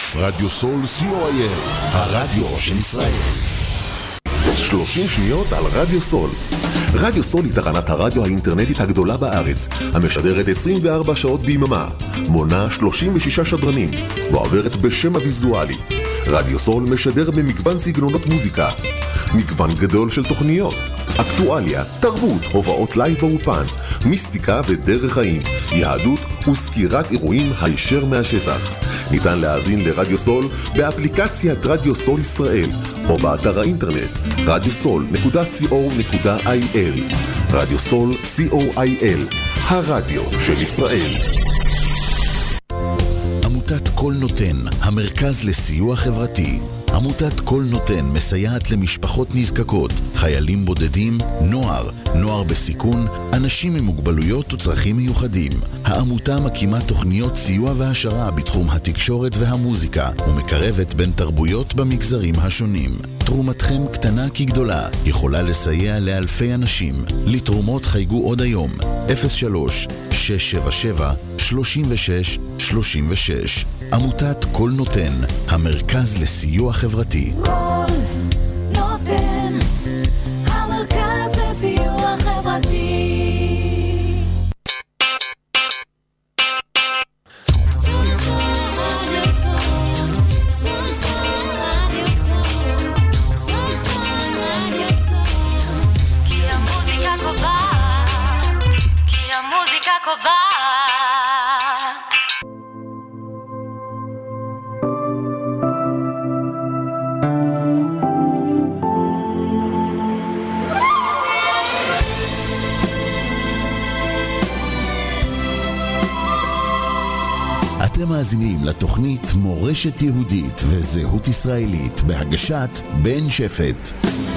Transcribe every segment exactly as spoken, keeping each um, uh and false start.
רדיו סול סי או איי אל, הרדיו של ישראל. שלושים שניות על רדיו סול. רדיו סול היא תחנת הרדיו האינטרנטית הגדולה בארץ, המשדרת עשרים וארבע שעות ביממה, מונה שלושים ושישה שדרנים, ועוברת בשם הוויזואלי. רדיו סול משדר במגוון סגנונות מוזיקה, מגוון גדול של תוכניות, אקטואליה, תרבות, הובאות לייב ואופן, מיסטיקה ודרך חיים, יהדות וסקירת אירועים הישר מהשטח. ניתן להאזין לרדיו סול באפליקציית רדיו סול ישראל או באתר האינטרנט רדיו סול נקודה סי או נקודה איי אל. רדיו סול סי או איי אל, הרדיו של ישראל. עמותת כל נותן, המרכז לסיוע חברתי. עמותת כל נותן מסייעת למשפחות נזקקות, חיילים בודדים, נוער, נוער בסיכון, אנשים עם מוגבלויות וצרכים מיוחדים. העמותה מקימה תוכניות סיוע והשרה בתחום התקשורת והמוזיקה, ומקרבת בין תרבויות במגזרים השונים. תרומתכם קטנה כגדולה, יכולה לסייע לאלפי אנשים. לתרומות חייגו עוד היום, אפס שלוש שש שבע שבע שלושים ושש שלושים ושש. עמותת כל נותן, המרכז לסיוע חברתי. כל נותן, המרכז לסיוע חברתי. אתם מאזינים לתוכנית מורשת יהודית וזהות ישראלית בהגשת בן שפט.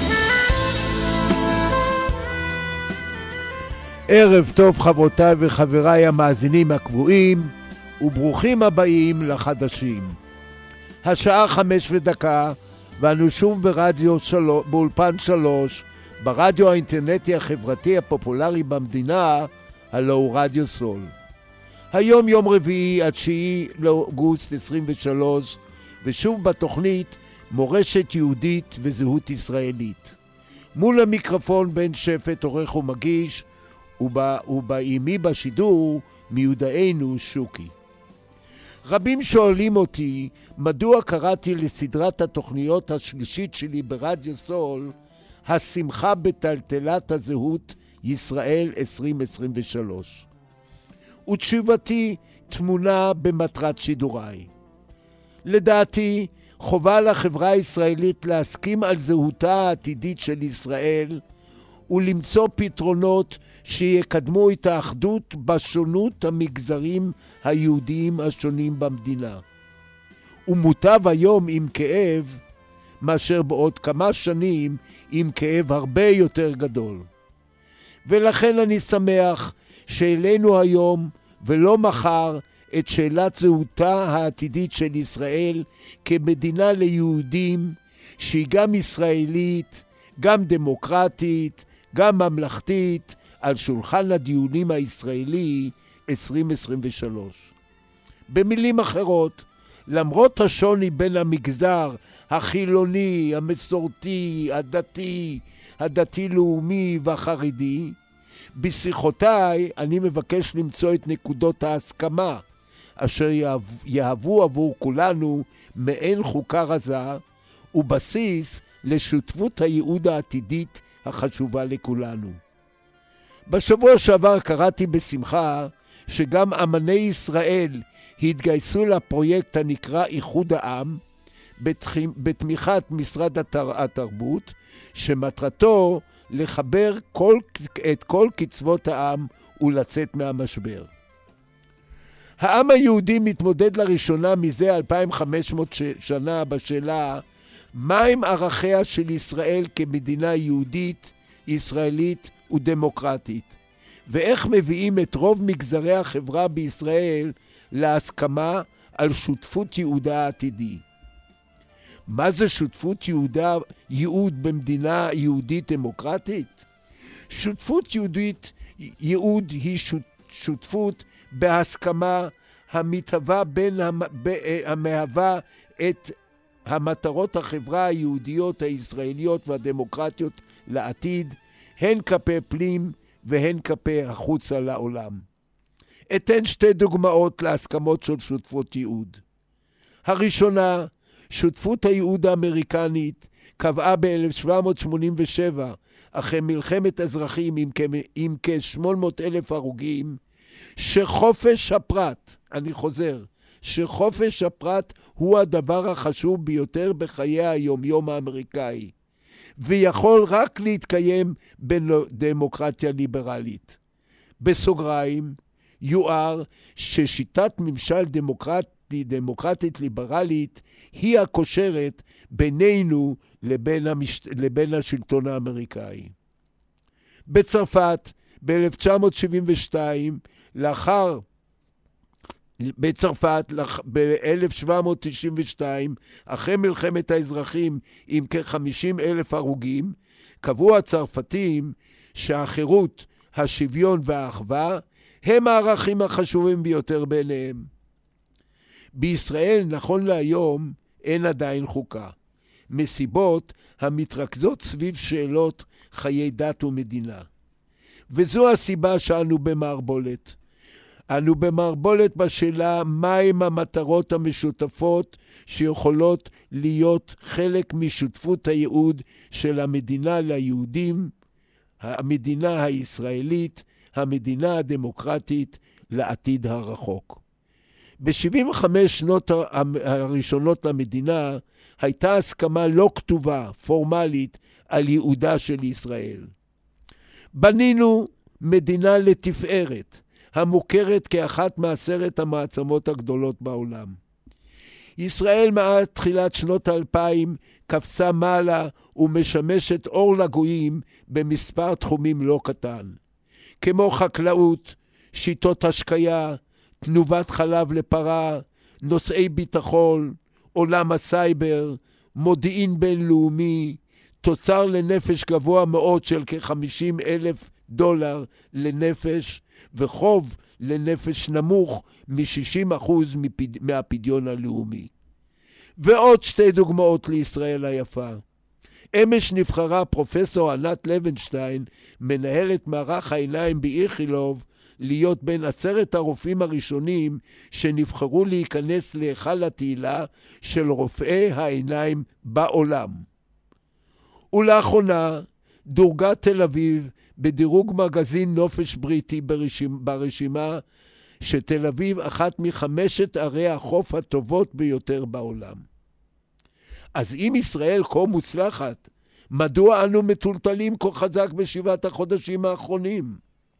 ערב טוב חברותיי וחבריי המאזינים הקבועים, וברוכים הבאים לחדשים. השעה חמש ודקה, ואנו שוב ברדיו שלוש, באולפן שלוש, ברדיו האינטרנטי החברתי הפופולרי במדינה, הלא הוא רדיו סול. היום יום רביעי, התשיעי לאוגוסט עשרים ושלוש, ושוב בתוכנית מורשת יהודית וזהות ישראלית. מול המיקרופון בן שפט עורך ומגיש, ובאימי בשידור מיודענו שוקי. רבים שואלים אותי מדוע קראתי לסדרת התוכניות השלישית שלי ברדיו סול, השמחה בטלטלת הזהות ישראל עשרים עשרים ושלוש. ותשובתי תמונה במטרת שידוריי. לדעתי, חובה לחברה הישראלית להסכים על זהותה העתידית של ישראל, ולמצוא פתרונות שיקדמו את האחדות בשונות המגזרים היהודיים השונים במדינה. ומוטב היום עם כאב, מאשר בעוד כמה שנים עם כאב הרבה יותר גדול. ולכן אני שמח שאלינו היום ולא מחר את שאלת זהותה העתידית של ישראל כמדינה ליהודים, שהיא גם ישראלית, גם דמוקרטית, גם ממלכתית, על שולחן הדיונים הישראלי עשרים עשרים ושלוש. במילים אחרות, למרות השוני בין המגזר החילוני, המסורתי, הדתי, הדתי-לאומי והחרדי, בשיחותיי אני מבקש למצוא את נקודות ההסכמה, אשר יהוו עבור כולנו מעין חוקה רזה, ובסיס לשותפות הייעוד העתידית החשובה לכולנו. בשבוע שעבר קראתי בשמחה שגם אמני ישראל התגייסו לפרויקט הנקרא איחוד העם, בתמיכת משרד התרבות, שמטרתו לחבר כל, את כל קצוות העם ולצאת מהמשבר. העם היהודי מתמודד לראשונה מזה אלפיים וחמש מאות שנה בשאלה מהם ערכיה של ישראל כמדינה יהודית, ישראלית ודמוקרטית, ואיך מביאים את רוב מגזרי החברה בישראל להסכמה על שותפות יהודה העתידי. מה זה שותפות יהודה, ייעוד במדינה יהודית דמוקרטית? שותפות יהודית, ייעוד היא שותפות בהסכמה המתהווה בין המהווה את המטרות החברה היהודיות הישראליות והדמוקרטיות לעתיד, הן כלפי פנים והן כלפי החוצה לעולם. אתן שתי דוגמאות להסכמות של שותפות ייעוד. הראשונה, שותפות הייעוד האמריקנית קבעה ב-אלף שבע מאות שמונים ושבע, אחרי מלחמת אזרחים עם, עם כ-שמונה מאות אלף הרוגים, שחופש הפרט, אני חוזר, שחופש הפרט הוא הדבר החשוב ביותר בחיי היומיום האמריקאי, ויכול רק להתקיים בדמוקרטיה ליברלית. בסוגריים, יואר ששיטת ממשל דמוקרטי, דמוקרטית ליברלית היא הקושרת בינינו לבין, המש... לבין השלטון האמריקאי. בצרפת, ב-אלף תשע מאות שבעים ושתיים, לאחר, בצרפת, ב-אלף שבע מאות תשעים ושתיים, אחרי מלחמת האזרחים עם כ-חמישים אלף הרוגים, קבעו הצרפתים שהחירות, השוויון והאחווה הם הערכים החשובים ביותר ביניהם. בישראל, נכון להיום, אין עדיין חוקה, מסיבות המתרכזות סביב שאלות חיי דת ומדינה. וזו הסיבה שאנו במערבולת. אנו במערבולת בשאלה מהם המטרות המשותפות שיכולות להיות חלק משותפות הייעוד של המדינה ליהודים, המדינה הישראלית, המדינה הדמוקרטית לעתיד הרחוק. ב-שבעים וחמש שנות הראשונות למדינה הייתה הסכמה לא כתובה, פורמלית, על ייעודה של ישראל. בנינו מדינה לתפארת, המוכרת כאחת מעשרת המעצמות הגדולות בעולם. ישראל מאז תחילת שנות האלפיים קפצה מעלה ומשמשת אור לגויים במספר תחומים לא קטן, כמו חקלאות, שיטות השקיה, תנובת חלב לפרה, נושאי ביטחון, עולם הסייבר, מודיעין בינלאומי, תוצר לנפש גבוה מאוד של כ-חמישים אלף דולר לנפש, וחוב לנפש נמוך מ-שישים אחוז מהפדיון הלאומי. ועוד שתי דוגמאות לישראל היפה. אמש נבחרה פרופסור ענת לוינשטיין, מנהלת מערך העיניים באיכילוב, להיות בין עשרת הרופאים הראשונים שנבחרו להיכנס להיכל התהילה של רופאי העיניים בעולם. ולאחרונה דורגה תל אביב בדירוג מגזין נופש בריטי ברשימה, ברשימה שתל אביב אחת מחמשת ערי החוף הטובות ביותר בעולם. אז אם ישראל כה מוצלחת, מדוע אנו מטולטלים כה חזק בשבעת החודשים האחרונים?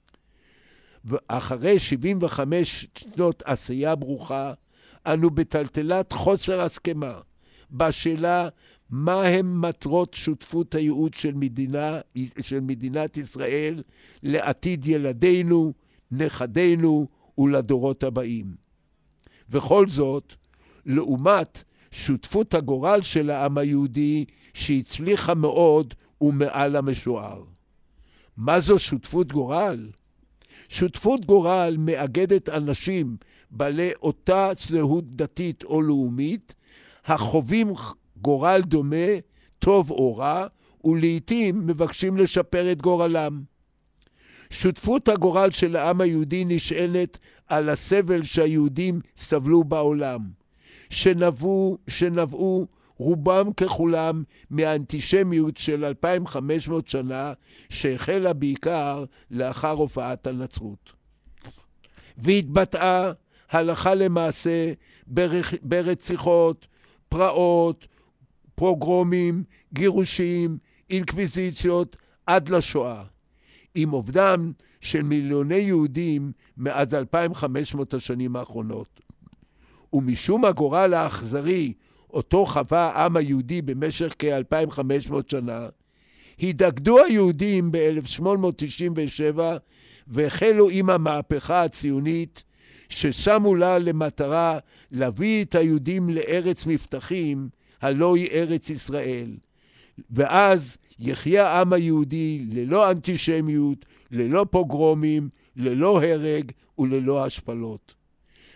ואחרי שבעים וחמש שנות עשייה ברוכה, אנו בטלטלת חוסר הסכמה בשאלה מהם מטרות שותפות הייעוד של, מדינה, של מדינת ישראל לעתיד ילדינו, נכדינו ולדורות הבאים. וכל זאת, לעומת שותפות הגורל של העם היהודי שהצליחה מאוד ומעל המשוער. מה זו שותפות גורל? שותפות גורל מאגדת אנשים בעלי אותה זהות דתית או לאומית, החווים גורל דומה, טוב או רע, ולעיתים מבקשים לשפר את גורלם. שותפות הגורל של העם היהודי נשענת על הסבל שהיהודים סבלו בעולם, שנבעו, שנבעו רובם ככולם מהאנטישמיות של אלפיים וחמש מאות שנה, שהחלה בעיקר לאחר הופעת הנצרות. והתבטאה הלכה למעשה ברח, ברציחות, פרעות, פרוגרומים, גירושים, אינקוויזיציות עד לשואה, עם אובדן של מיליוני יהודים מאז אלפיים וחמש מאות השנים האחרונות. ומשום הגורל האכזרי, אותו חווה העם היהודי במשך כ-אלפיים וחמש מאות שנה, התאגדו היהודים ב-אלף שמונה מאות תשעים ושבע והחלו עם המהפכה הציונית, ששמו לה למטרה להביא את היהודים לארץ מבטחים, הלא היא ארץ ישראל. ואז יחיה העם היהודי ללא אנטישמיות, ללא פוגרומים, ללא הרג וללא השפלות.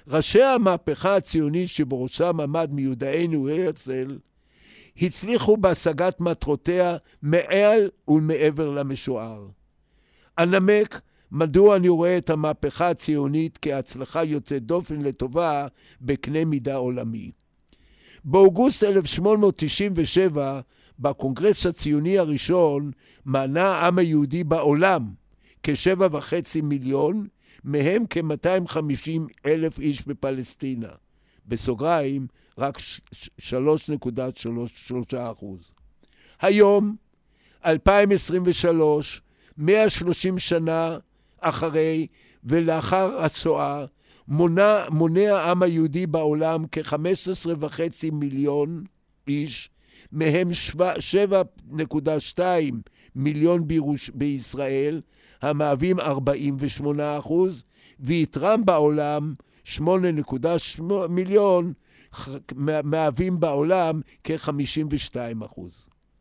ראשי המהפכה הציונית שבראשם עמד מיודענו הרצל, הצליחו בהשגת מטרותיה מעל ולמעבר למשוער. אנמק מדוע אני רואה את המהפכה הציונית כהצלחה יוצאת דופן לטובה בקנה מידה עולמי. באוגוסט אלף שמונה מאות תשעים ושבע, בקונגרס הציוני הראשון, מנה העם היהודי בעולם כשבע וחצי מיליון, מהם כ-מאתיים וחמישים אלף איש בפלסטינה. בסוגריים, רק שלוש נקודה שלוש אחוז. היום, אלפיים עשרים ושלוש, מאה ושלושים שנה אחרי ולאחר השואה, מונה, מונה העם היהודי בעולם כ-חמש עשרה וחצי מיליון איש, מהם שבע נקודה שתיים מיליון בירוש, בישראל, המהווים ארבעים ושמונה אחוז, ויתרם בעולם שמונה נקודה שמונה מיליון, מהווים בעולם כ-חמישים ושתיים אחוז.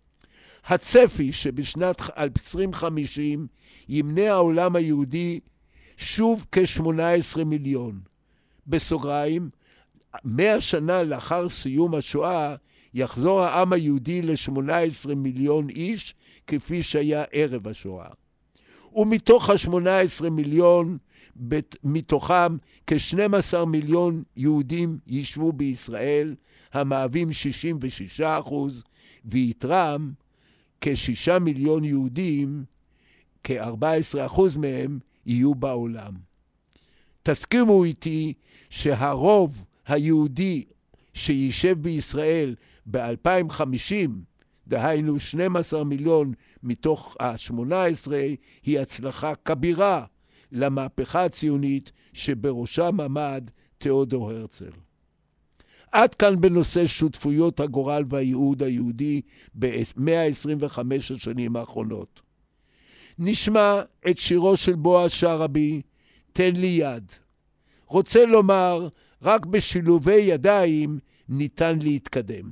הצפי שבשנת עשרים חמישים ימנה העולם היהודי שוב כ-שמונה עשרה מיליון. בסוגריים, מאה שנה לאחר סיום השואה, יחזור העם היהודי ל-שמונה עשרה מיליון איש, כפי שהיה ערב השואה. ומתוך ה-שמונה עשרה מיליון, מתוכם כ-שנים עשר מיליון יהודים ישבו בישראל, המהווים שישים ושישה אחוז, ויתרם כ-שישה מיליון יהודים, כ-ארבעה עשר אחוז מהם יהיו בעולם. תסכימו איתי שהרוב היהודי שישב בישראל ב-אלפיים וחמישים, דהיינו שנים עשר מיליון מתוך ה-שמונה עשרה, היא הצלחה כבירה למהפכה הציונית שבראשם עמד תיאודור הרצל. עד כאן בנושא שותפויות הגורל והייעוד היהודי ב-מאה עשרים וחמש השנים האחרונות. נשמע את שירו של בועז שרעבי, תן לי יד. רוצה לומר, רק בשילובי ידיים ניתן להתקדם.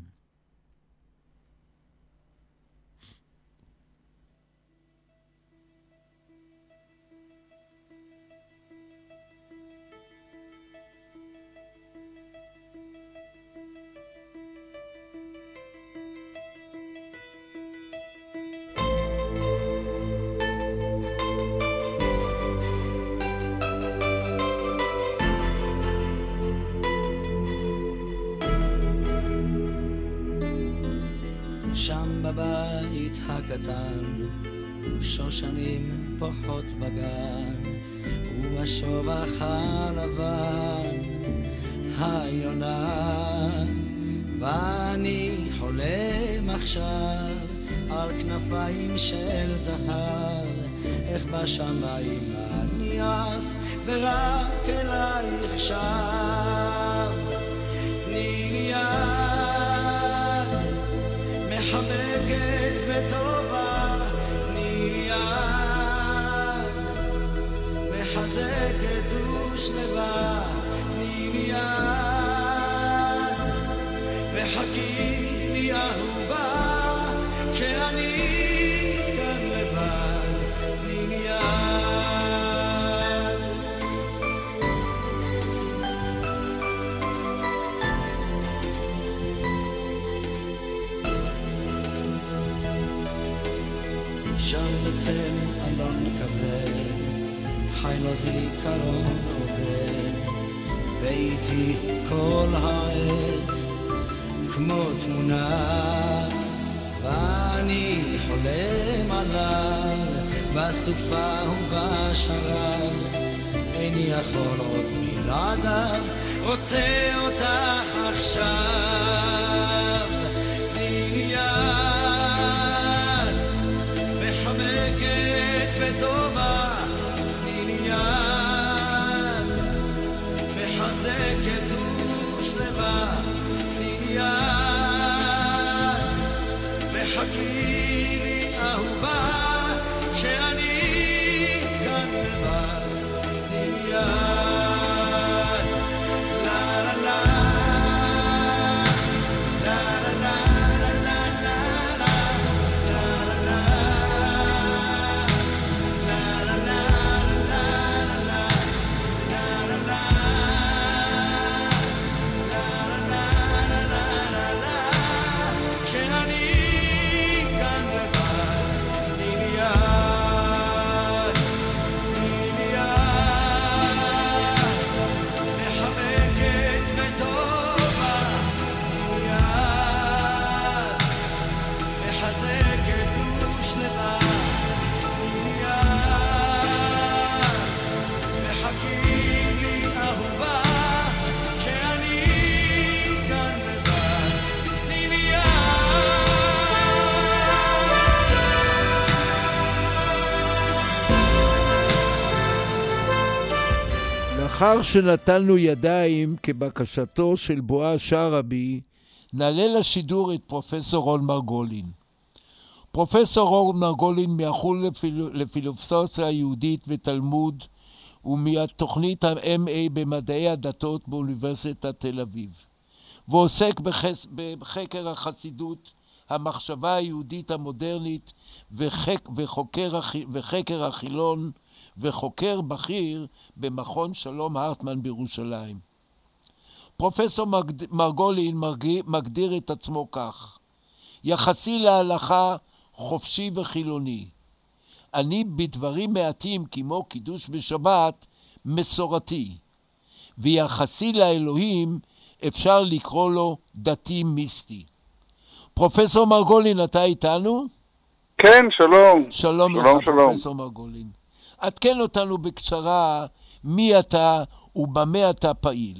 שם בבית הקטן, שושנים פורחות בגן, הוא השובח הלבן, היונה, ואני חולם עכשיו על כנפיים של זהב, איך בשמיים אני עף ורק אלייך שב. תני לי יד מחבקת וטובה, תני יד מחזקת ושלווה, תני לי יד וחכי לי אהובה, כשאני כאן לבד, תני לי יד. שם בצל אלון כבד, חי לו זיכרון עובד, ביתי כל העת כמו תמונה, ואני חולם עליו בסופה ובשרב, איני יכול עוד בלעדיו, רוצה אותך עכשיו. תני לי יד מחבקת וטובה, תני לי יד מחזקת ושלווה, תני לי יד מחכי לי אהובה, כשאני כאן לבד, תני לי יד. לה לה לה לאחר שנטלנו ידיים כבקשתו של בועז שרעבי, נעלה לשידור את פרופסור רון מרגולין. פרופסור רון מרגולין מהחוג לפיל... לפילוסופיה יהודית ותלמוד, ומהתוכנית ה-אם איי במדעי הדתות באוניברסיטת תל אביב, ועוסק בחס... בחקר החסידות, המחשבה היהודית המודרנית וחק... וחוקר... הח... וחקר החילון, וחוקר בכיר במכון שלום הרטמן בירושלים. פרופסור מרגולין מגדיר את עצמו כך: יחסי להלכה חופשי וחילוני. אני בדברים מעטים כמו קידוש בשבת מסורתי, ויחסי לאלוהים אפשר לקרוא לו דתי מיסטי. פרופסור מרגולין, אתה איתנו? כן, שלום. שלום, שלום, לך, שלום. פרופסור מרגולין. עדכן אותנו בקצרה מי אתה ובמה אתה פעיל.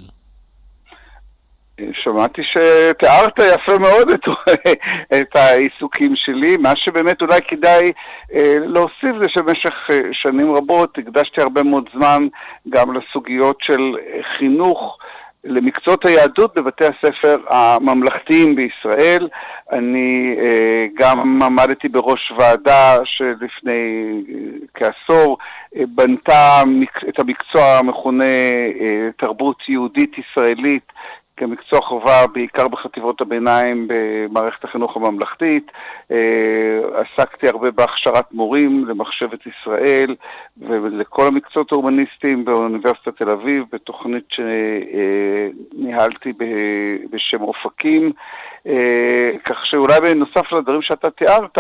שמעתי שתיארת יפה מאוד את, את העיסוקים שלי. מה שבאמת אולי כדאי אה, להוסיף זה שבמשך אה, שנים רבות הקדשתי הרבה מאוד זמן גם לסוגיות של חינוך למקצועות היהדות בבתי הספר הממלכתיים בישראל. אני אה, גם עמדתי בראש ועדה שלפני אה, כעשור אה, בנתה מק, את המקצוע המכונה אה, תרבות יהודית ישראלית כמקצוע חובה בעיקר בחטיבות הביניים במערכת החינוך הממלכתית. עסקתי הרבה בהכשרת מורים למחשבת ישראל ולכל המקצועות ההומניסטיים באוניברסיטת תל אביב, בתוכנית שניהלתי בשם אופקים. כך שאולי בנוסף לדברים שאתה תיארת,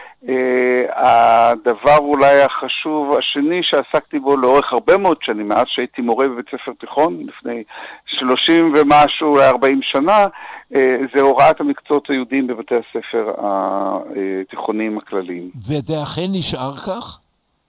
הדבר אולי החשוב השני שעסקתי בו לאורך הרבה מאוד שנים, מאז שהייתי מורה בבית ספר תיכון, לפני שלושים ומשהו, ארבעים שנה, זה הוראת המקצועות היהודיים בבתי הספר התיכוניים הכלליים. וזה אכן נשאר כך?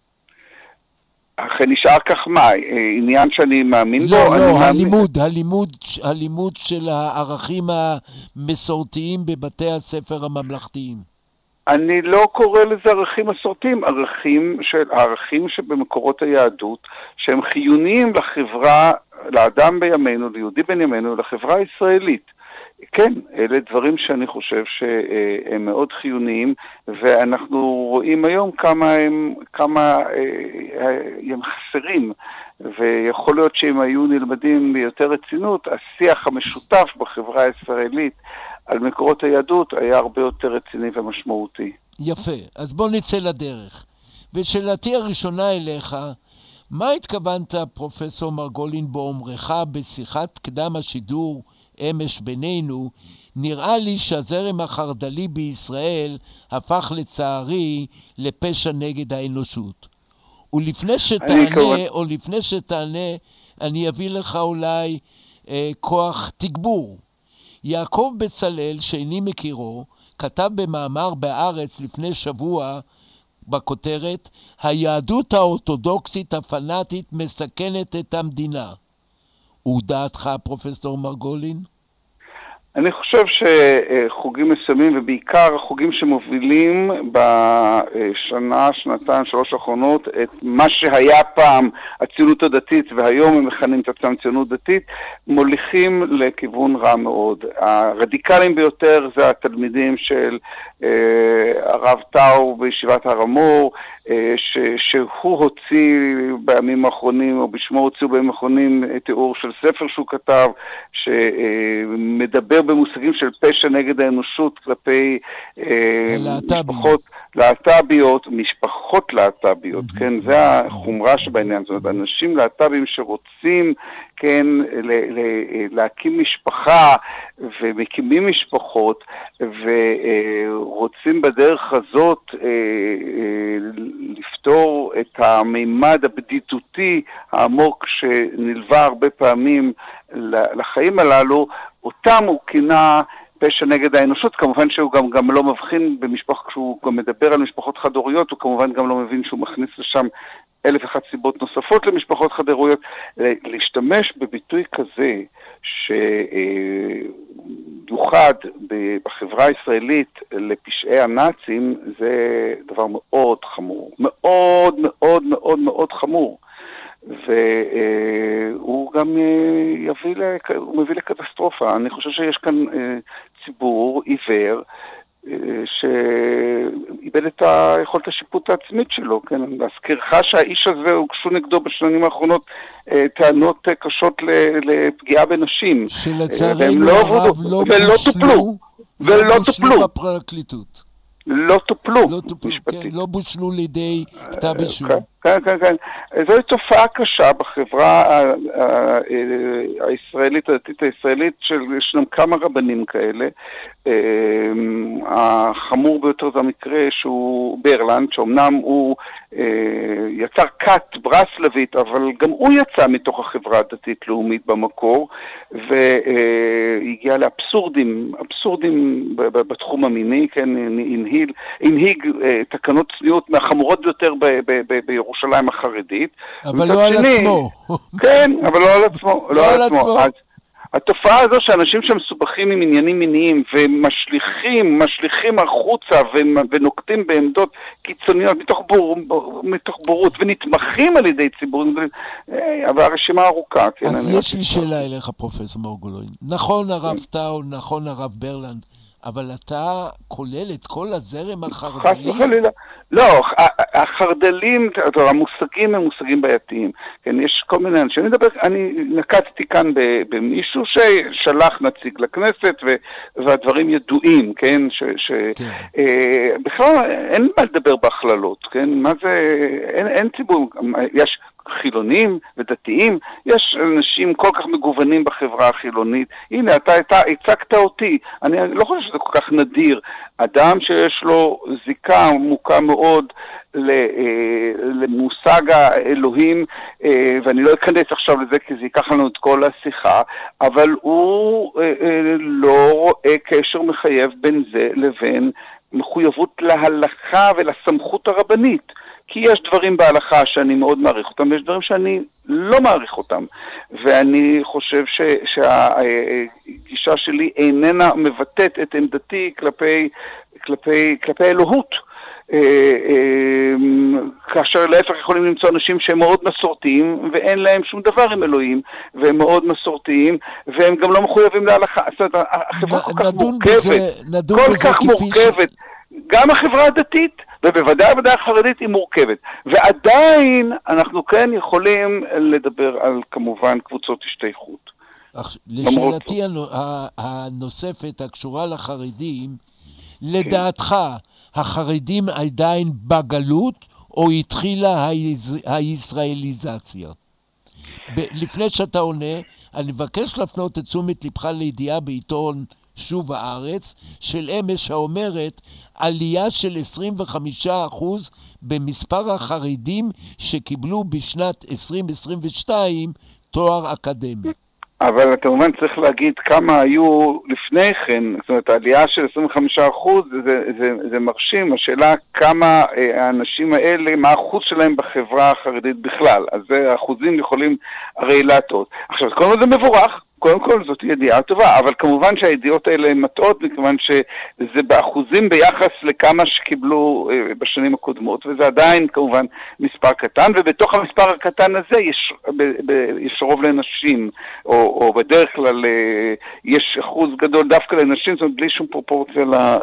אכן נשאר כך מה? עניין שאני מאמין לא, בו? לא, מאמין... הלימוד, הלימוד, הלימוד של הערכים המסורתיים בבתי הספר הממלכתיים. אני לא קורא לזה ערכים מסורתיים, ערכים של, ערכים שבמקורות היהדות, שהם חיוניים לחברה, לאדם בימינו, ליהודי בן ימינו, לחברה הישראלית. כן, אלה דברים שאני חושב שהם מאוד חיוניים, ואנחנו רואים היום כמה הם, כמה הם חסרים, ויכול להיות שהם היו נלמדים ביותר רצינות, השיח המשותף בחברה הישראלית על מקורות היהדות היה הרבה יותר רציני ומשמעותי. יפה, אז בוא נצא לדרך. ושאלתי הראשונה אליך, מה התכוונת, פרופסור מרגולין, באומרך בשיחת קדם השידור אמש בינינו? נראה לי שהזרם החרד"לי בישראל הפך לצערי לפשע נגד האנושות. ולפני שתענה, כמובן... או לפני שתענה, אני אביא לך אולי אה, כוח תגבור. יעקב בצלאל, שאיני מכירו, כתב במאמר בארץ לפני שבוע בכותרת, היהדות האורתודוקסית הפנאטית מסכנת את המדינה. ודעתך, פרופסור מרגולין? אני חושב שחוגים מסוימים, ובעיקר החוגים שמובילים בשנה, שנתיים, שלוש האחרונות, את מה שהיה פעם הציונות הדתית, והיום הם מכנים את עצמם ציונות דתית, מוליכים לכיוון רע מאוד. הרדיקליים ביותר זה התלמידים של הרב טאו בישיבת הר המור, ש, שהוא הוציא בימים האחרונים, או בשמו הוציאו בימים האחרונים, תיאור של ספר שהוא כתב, שמדבר במושגים של פשע נגד האנושות כלפי משפחות להט"ביות, משפחות להט"ביות, כן, זה החומרה שבעניין, זאת אומרת, אנשים להט"בים שרוצים, כן, ל- ל- להקים משפחה, ומקימים משפחות, ורוצים בדרך הזאת לפתור את המימד הבדידותי העמוק שנלווה הרבה פעמים לחיים הללו, אותם הוא כינה פשע נגד האנושות. כמובן שהוא גם, גם לא מבחין במשפחה, כשהוא גם מדבר על משפחות חד-הוריות, הוא כמובן גם לא מבין שהוא מכניס לשם אלף אחת סיבות נוספות למשפחות חד-הוריות. להשתמש בביטוי כזה שדוחד בחברה הישראלית לפשעי הנאצים, זה דבר מאוד חמור, מאוד מאוד מאוד מאוד חמור. והוא גם יביא, הוא מביא לקטסטרופה. אני חושב שיש כאן ציבור עיוור, שאיבד את היכולת השיפוט העצמית שלו, כן? להזכירך שהאיש הזה הוגשו נגדו בשנים האחרונות טענות קשות לפגיעה בנשים. שלצערנו הרב לא בושלו, ולא טופלו בפרקליטות. לא טופלו, לא טופלו, כן, לא בושלו לידי כתב אישום. כן, כן, כן. זוהי תופעה קשה בחברה הישראלית, הדתית הישראלית, שישנם כמה רבנים כאלה. החמור ביותר זה המקרה שהוא ברלנד, שאומנם הוא יצר כת ברסלבית, אבל גם הוא יצא מתוך החברה הדתית-לאומית במקור, והגיע לאבסורדים, אבסורדים בתחום המיני, כן, הנהיג, הנהיג תקנות צניעות מהחמורות ביותר בירושלים החרדית. אבל לא על עצמו. כן, אבל לא על עצמו. לא על עצמו. התופעה הזו שאנשים שמסובכים עם עניינים מיניים ומשליכים, משליכים החוצה ונוקטים בעמדות קיצוניות מתוך, בור, מתוך בורות ונתמכים על ידי ציבור, אבל הרשימה ארוכה. כן, אז יש לי שאלה אליך, פרופסור מרגולין. נכון הרב טאו, נכון הרב ברלנד, אבל אתה כולל את כל הזרם החרדלי? חס וחלילה. לא, החרדלים, המושגים הם מושגים בעייתיים. כן, יש כל מיני אנשים. אני מדבר, אני נקצתי כאן במישהו ששלח נציג לכנסת, והדברים ידועים, כן, שבכלל אין מה לדבר בהכללות, כן, מה זה, אין ציבור, יש חילונים ודתיים, יש אנשים כל כך מגוונים בחברה החילונית. הנה, אתה, אתה הצגת אותי, אני לא חושב שזה כל כך נדיר. אדם שיש לו זיקה עמוקה מאוד למושג האלוהים, ואני לא אכנס עכשיו לזה כי זה ייקח לנו את כל השיחה, אבל הוא לא רואה קשר מחייב בין זה לבין מחויבות להלכה ולסמכות הרבנית. כי יש דברים בהלכה שאני מאוד מעריך אותם, ויש דברים שאני לא מעריך אותם. ואני חושב ש, שהגישה שלי איננה מבטאת את עמדתי כלפי, כלפי, כלפי אלוהות. כאשר להפך יכולים למצוא אנשים שהם מאוד מסורתיים, ואין להם שום דבר עם אלוהים, והם מאוד מסורתיים, והם גם לא מחויבים להלכה. זאת אומרת, החברה כל כך מורכבת, כל כך מורכבת. גם החברה הדתית, ובוודאי ובוודאי החרדית היא מורכבת. ועדיין אנחנו כן יכולים לדבר על כמובן קבוצות השתייכות. לשאלתי הנוספת הקשורה לחרדים, לדעתך החרדים עדיין בגלות או התחילה הישראליזציה? לפני שאתה עונה, אני מבקש להפנות את תשומת לבך לידיעה בעיתון שוב הארץ של אמש האומרת עלייה של עשרים וחמישה אחוז במספר החרדים שקיבלו בשנת עשרים עשרים ושתיים תואר אקדמי. אבל כמובן צריך להגיד כמה היו לפני כן, זאת אומרת העלייה של עשרים וחמישה אחוז זה, זה, זה מרשים, השאלה כמה האנשים האלה, מה האחוז שלהם בחברה החרדית בכלל, אז האחוזים יכולים הרי להטעות. עכשיו, כל זה מבורך, קודם כל זאת ידיעה טובה, אבל כמובן שהידיעות האלה הן מטעות, מכיוון שזה באחוזים ביחס לכמה שקיבלו בשנים הקודמות, וזה עדיין כמובן מספר קטן, ובתוך המספר הקטן הזה יש, ב, ב, יש רוב לנשים, או, או בדרך כלל יש אחוז גדול דווקא לנשים, זאת אומרת בלי שום פרופורציה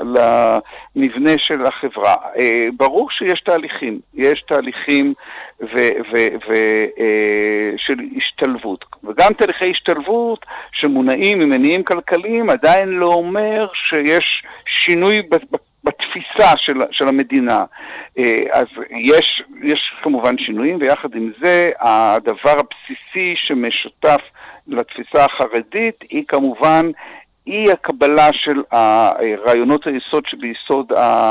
למבנה של החברה. ברור שיש תהליכים, יש תהליכים ו, ו, ו, של השתלבות, וגם תהליכי השתלבות שמונעים ממניעים כלכליים עדיין לא אומר שיש שינוי בתפיסה של, של המדינה. אז יש, יש כמובן שינויים, ויחד עם זה הדבר הבסיסי שמשותף לתפיסה החרדית היא כמובן היא הקבלה של רעיונות היסוד שביסוד,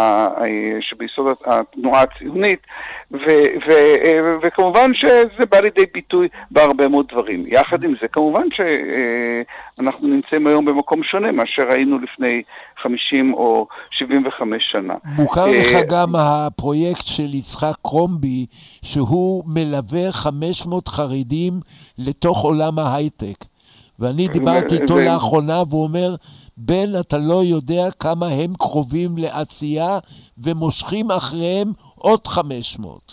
שביסוד התנועה הציונית, ו, ו, וכמובן שזה בא לידי ביטוי בהרבה מאוד דברים. יחד עם זה, כמובן שאנחנו נמצאים היום במקום שונה מאשר ראינו לפני חמישים או שבעים וחמש שנה. מוכר לך גם הפרויקט של יצחק קרומבי, שהוא מלווה חמש מאות חרדים לתוך עולם ההייטק. ואני דיברתי איתו לאחרונה, והוא אומר, בן, אתה לא יודע כמה הם קרובים לעשייה, ומושכים אחריהם עוד חמש מאות.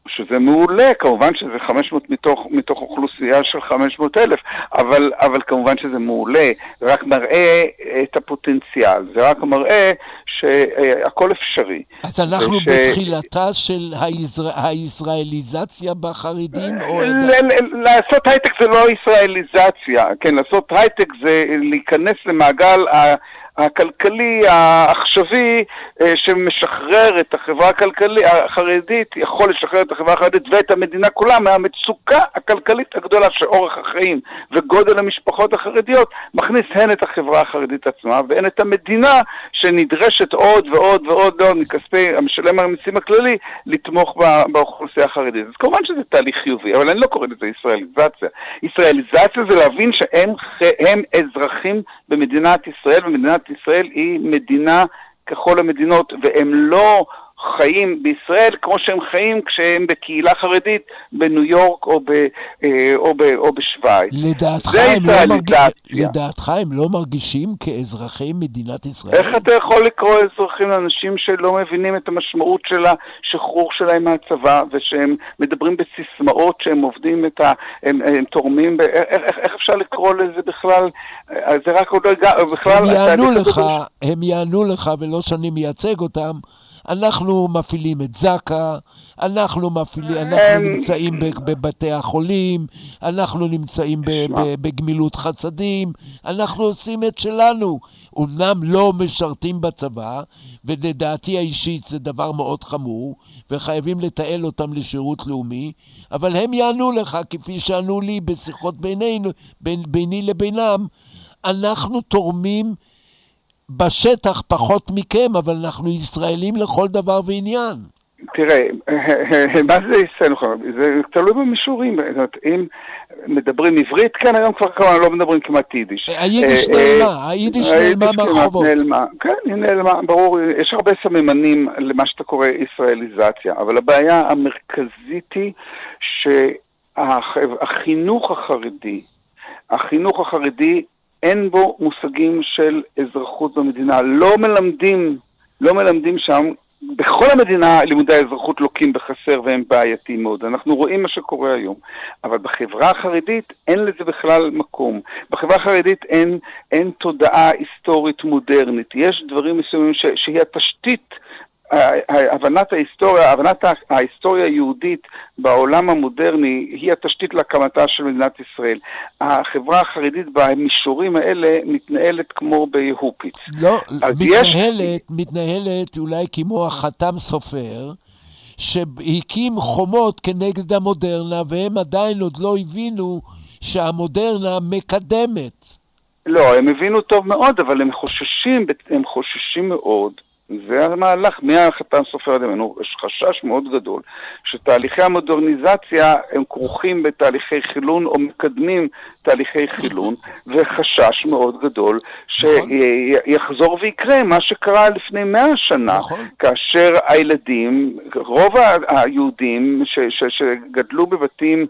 שזה מעולה, כמובן שזה חמש מאות מתוך, מתוך אוכלוסייה של חמש מאות אלף, אבל, אבל כמובן שזה מעולה, רק מראה את הפוטנציאל, זה רק מראה שהכל אפשרי. אז אנחנו וש... בתחילתה של הישראל... הישראליזציה בחרדים? או... ל- ל- לעשות הייטק זה לא ישראליזציה, כן, לעשות הייטק זה להיכנס למעגל ה... הכלכלי, העכשווי, שמשחרר את החברה הכלכלית, החרדית, יכול לשחרר את החברה החרדית ואת המדינה כולה מהמצוקה הכלכלית הגדולה שאורך החיים וגודל המשפחות החרדיות מכניס הן את החברה החרדית עצמה והן את המדינה שנדרשת עוד ועוד ועוד ועוד מכספי המשלם המיסים הכללי לתמוך באוכלוסייה החרדית. אז כמובן שזה תהליך חיובי, אבל אני לא קורא לזה ישראליזציה. ישראליזציה זה להבין שהם הם אזרחים במדינת ישראל, ומדינת ישראל היא מדינה ככל המדינות, והם לא חיים בישראל כמו שהם חיים כשהם בקהילה חרדית בניו יורק או, ב, או, ב, או בשוויץ. לדעתך הם, לא מרג... לדעתך הם לא מרגישים כאזרחי מדינת ישראל? איך אתה יכול לקרוא אזרחים לאנשים שלא מבינים את המשמעות של השחרור שלהם מהצבא, ושהם מדברים בסיסמאות שהם עובדים את ה... הם, הם תורמים, ב... איך, איך אפשר לקרוא לזה בכלל? זה רק עוד לא הגע... בכלל... הם יענו לך, הם יענו לך ולא שאני מייצג אותם, אנחנו מפעילים את זקה, אנחנו מפעילים, אנחנו נמצאים בבתי החולים, אנחנו נמצאים בגמילות חסדים, אנחנו עושים את שלנו. אומנם לא משרתים בצבא, ולדעתי האישית זה דבר מאוד חמור, וחייבים לתעל אותם לשירות לאומי, אבל הם יענו לך, כפי שענו לי בשיחות בינינו, בין, ביני לבינם, אנחנו תורמים בשטח פחות מכם, אבל אנחנו ישראלים לכל דבר ועניין. תראה, מה זה ישראל? זה תלוי במישורים. אם מדברים עברית, כן, היום כבר כמה לא מדברים כמעט יידיש. היידיש נעלמה, היידיש נעלמה מהרחובות. כן, היא נעלמה, ברור, יש הרבה סממנים למה שאתה קורא ישראליזציה, אבל הבעיה המרכזית היא שהחינוך החרדי, החינוך החרדי, אין בו מושגים של אזרחות במדינה. לא מלמדים, לא מלמדים שם, בכל המדינה לימודי האזרחות לוקים בחסר והם בעייתיים מאוד. אנחנו רואים מה שקורה היום. אבל בחברה החרדית אין לזה בכלל מקום. בחברה החרדית אין, אין תודעה היסטורית מודרנית. יש דברים מסוימים ש, שהיא התשתית, הבנת ההיסטוריה, הבנת ההיסטוריה היהודית בעולם המודרני היא התשתית להקמתה של מדינת ישראל. החברה החרדית במישורים האלה מתנהלת כמו ביהופיץ. לא, מתנהלת, יש... מתנהלת אולי כמו החתם סופר, שהקים חומות כנגד המודרנה, והם עדיין עוד לא הבינו שהמודרנה מקדמת. לא, הם הבינו טוב מאוד, אבל הם חוששים, הם חוששים מאוד. זה המהלך, מהחתם סופר עד ימינו, יש חשש מאוד גדול, שתהליכי המודרניזציה הם כרוכים בתהליכי חילון, או מקדמים תהליכי חילון, וחשש מאוד גדול שיחזור ויקרה מה שקרה לפני מאה שנה, כאשר הילדים, רוב היהודים ש, ש, שגדלו בבתים,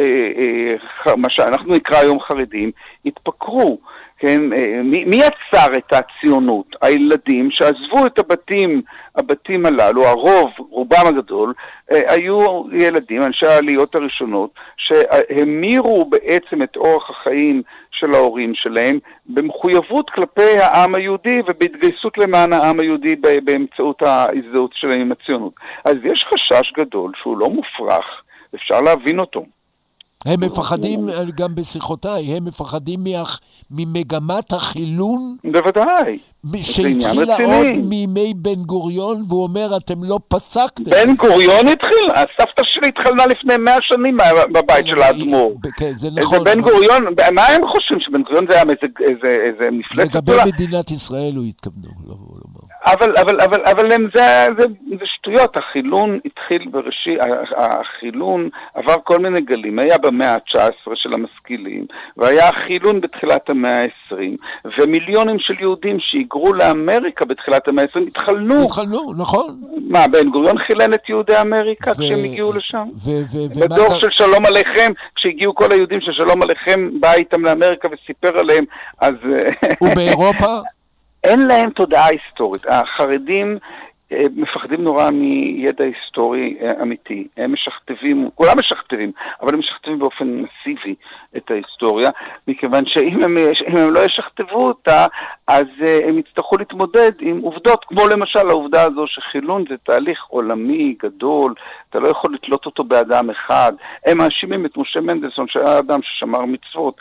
מה שאנחנו נקרא היום חרדים, התפקרו. כן, מי, מי יצר את הציונות? הילדים שעזבו את הבתים, הבתים הללו, הרוב, רובם הגדול, היו ילדים, אנשי העליות הראשונות, שהמירו בעצם את אורח החיים של ההורים שלהם, במחויבות כלפי העם היהודי, ובהתגייסות למען העם היהודי באמצעות ההזדהות שלהם עם הציונות. אז יש חשש גדול שהוא לא מופרך, אפשר להבין אותו. הם מפחדים, גם בשיחותיי, הם מפחדים ממגמת החילון? בוודאי. שהתחילה עוד מימי בן גוריון, והוא אומר, אתם לא פסקתם. בן גוריון התחיל, הסבתא שלי התחלנה לפני מאה שנים בבית של האדמו"ר. כן, זה נכון. בן גוריון, מה הם חושבים? שבן גוריון זה היה איזה מפלצת? לגבי מדינת ישראל הוא התכוונו, לא אומר. אבל, אבל, אבל, אבל הם, זה, זה, זה שטויות. החילון התחיל בראשי, החילון עבר כל מיני גלים. היה במאה ה-תשע עשרה של המשכילים, והיה החילון בתחילת המאה ה-עשרים, ומיליונים של יהודים שהיגרו לאמריקה בתחילת המאה ה-עשרים התחלנו. התחלנו, נכון. מה, בן גוריון חילן את יהודי אמריקה ו... כשהם הגיעו לשם? ו... ו... בדור ומה... של שלום עליכם, כשהגיעו כל היהודים של שלום עליכם, בא איתם לאמריקה וסיפר עליהם, אז... ובאירופה? אין להם תודעה היסטורית. החרדים מפחדים נורא מידע היסטורי אמיתי. הם משכתבים, כולם משכתבים, אבל הם משכתבים באופן מסיבי את ההיסטוריה, מכיוון שאם הם, אם הם לא ישכתבו אותה, אז הם יצטרכו להתמודד עם עובדות, כמו למשל העובדה הזו שחילון זה תהליך עולמי גדול, אתה לא יכול לתלות אותו באדם אחד. הם מאשימים את משה מנדלסון, שהיה אדם ששמר מצוות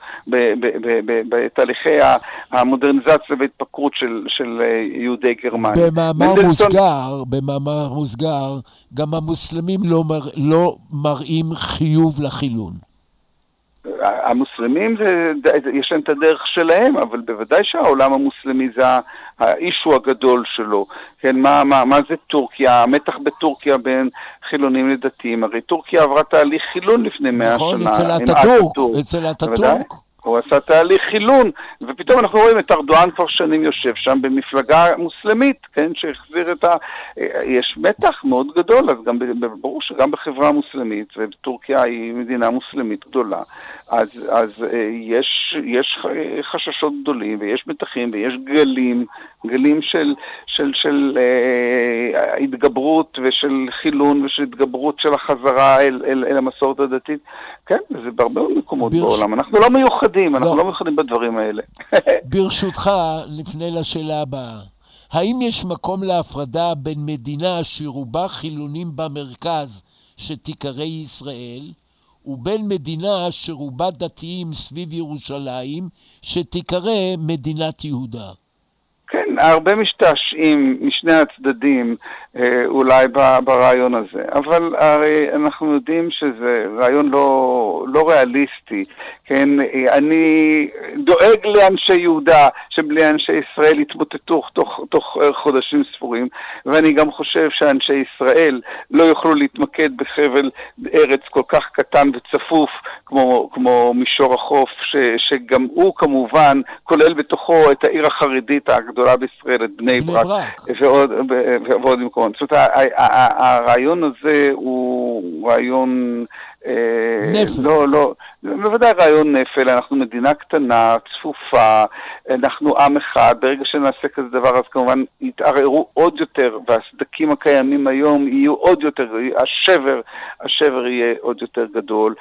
בתהליכי המודרניזציה וההתפקרות של, של יהודי גרמניה. במאמר מנדלסון... מוסגר, במאמר מוסגר, גם המוסלמים לא, מר, לא מראים חיוב לחילון. המוסלמים זה, יש להם את הדרך שלהם, אבל בוודאי שהעולם המוסלמי זה האישו הגדול שלו. כן, מה, מה, מה זה טורקיה? המתח בטורקיה בין חילונים לדתיים. הרי טורקיה עברה תהליך חילון לפני מאה נכון, שנה. אצל אטאטורק, אצל אטאטורק. הוא עשה תהליך חילון, ופתאום אנחנו רואים את ארדואן כבר שנים יושב שם במפלגה מוסלמית, כן, שהחזיר את ה... יש מתח מאוד גדול, אז גם ברור שגם בחברה המוסלמית, וטורקיה היא מדינה מוסלמית גדולה, אז, אז יש, יש חששות גדולים, ויש מתחים, ויש גלים, גלים של, של, של אה, התגברות ושל חילון ושל התגברות של החזרה אל, אל, אל המסורת הדתית. כן, זה בהרבה מקומות ברש... בעולם. אנחנו לא מיוחדים, אנחנו לא, לא מיוחדים בדברים האלה. ברשותך, לפני לשאלה הבאה. האם יש מקום להפרדה בין מדינה שרובה חילונים במרכז שתיקרא ישראל, ובין מדינה שרובה דתיים סביב ירושלים שתיקרא מדינת יהודה? כן, הרבה משתעשעים משני הצדדים אולי ברעיון הזה, אבל הרי אנחנו יודעים שזה רעיון לא, לא ריאליסטי, כן, אני דואג לאנשי יהודה שבלי אנשי ישראל יתמוטטו תוך, תוך חודשים ספורים, ואני גם חושב שאנשי ישראל לא יוכלו להתמקד בחבל ארץ כל כך קטן וצפוף כמו, כמו מישור החוף, ש, שגם הוא כמובן כולל בתוכו את העיר החרדית הגדולה בישראל, את בני ברק, ועוד, ועוד מקומות. זאת אומרת, הרעיון הזה הוא רעיון נפל. לא, לא, בוודאי רעיון נפל. אנחנו מדינה קטנה, צפופה, אנחנו עם אחד, ברגע שנעשה כזה דבר אז כמובן יתערערו עוד יותר, והסדקים הקיימים היום יהיו עוד יותר, השבר, השבר יהיה עוד יותר גדול.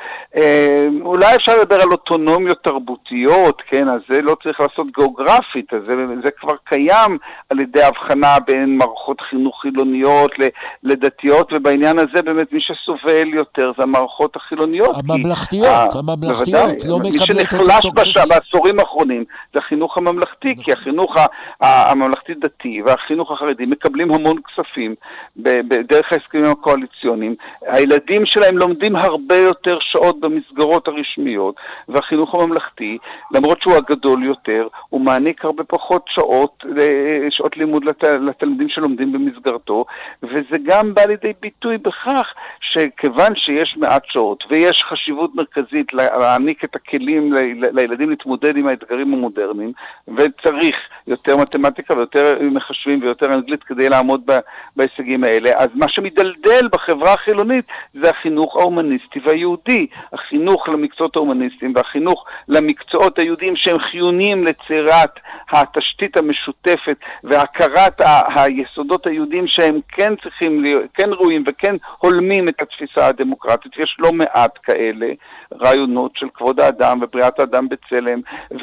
אולי אפשר לדבר על אוטונומיות תרבותיות, כן, אז זה לא צריך לעשות גיאוגרפית, אז זה, זה כבר קיים על ידי הבחנה בין מערכות חינוך חילוניות לדתיות, ובעניין הזה באמת מי שסובל יותר זה המערכות החילוניות. הממלכתיות, הממלכתיות, לא מקבלת... מי שנחלש בעשורים האחרונים זה החינוך הממלכתי, כי החינוך הממלכתי דתי והחינוך החרדי מקבלים המון כספים בדרך ההסכמים הקואליציוניים. הילדים שלהם לומדים הרבה יותר שעות במסגרות הרשמיות, והחינוך הממלכתי, למרות שהוא הגדול יותר, הוא מעניק הרבה פחות שעות, שעות לימוד לתלמידים שלומדים במסגרתו, וזה גם בא לידי ביטוי בכך שכיוון שיש מעט שעות, ויש חשיבות מרכזית להעניק את הכלים לילדים להתמודד עם האתגרים המודרניים, וצריך יותר מתמטיקה ויותר מחשבים ויותר אנגלית כדי לעמוד בהישגים האלה, אז מה שמדלדל בחברה החילונית זה החינוך ההומניסטי והיהודי, החינוך למקצועות ההומניסטיים והחינוך למקצועות היהודיים שהם חיוניים לצירת התשתית המשותפת והכרת היסודות היהודיים שהם כן צריכים להיות, כן ראויים וכן הולמים את התפיסה הדמוקרטית. יש לא מעט כאלה רעיונות של כבוד האדם ובריאת האדם בצלם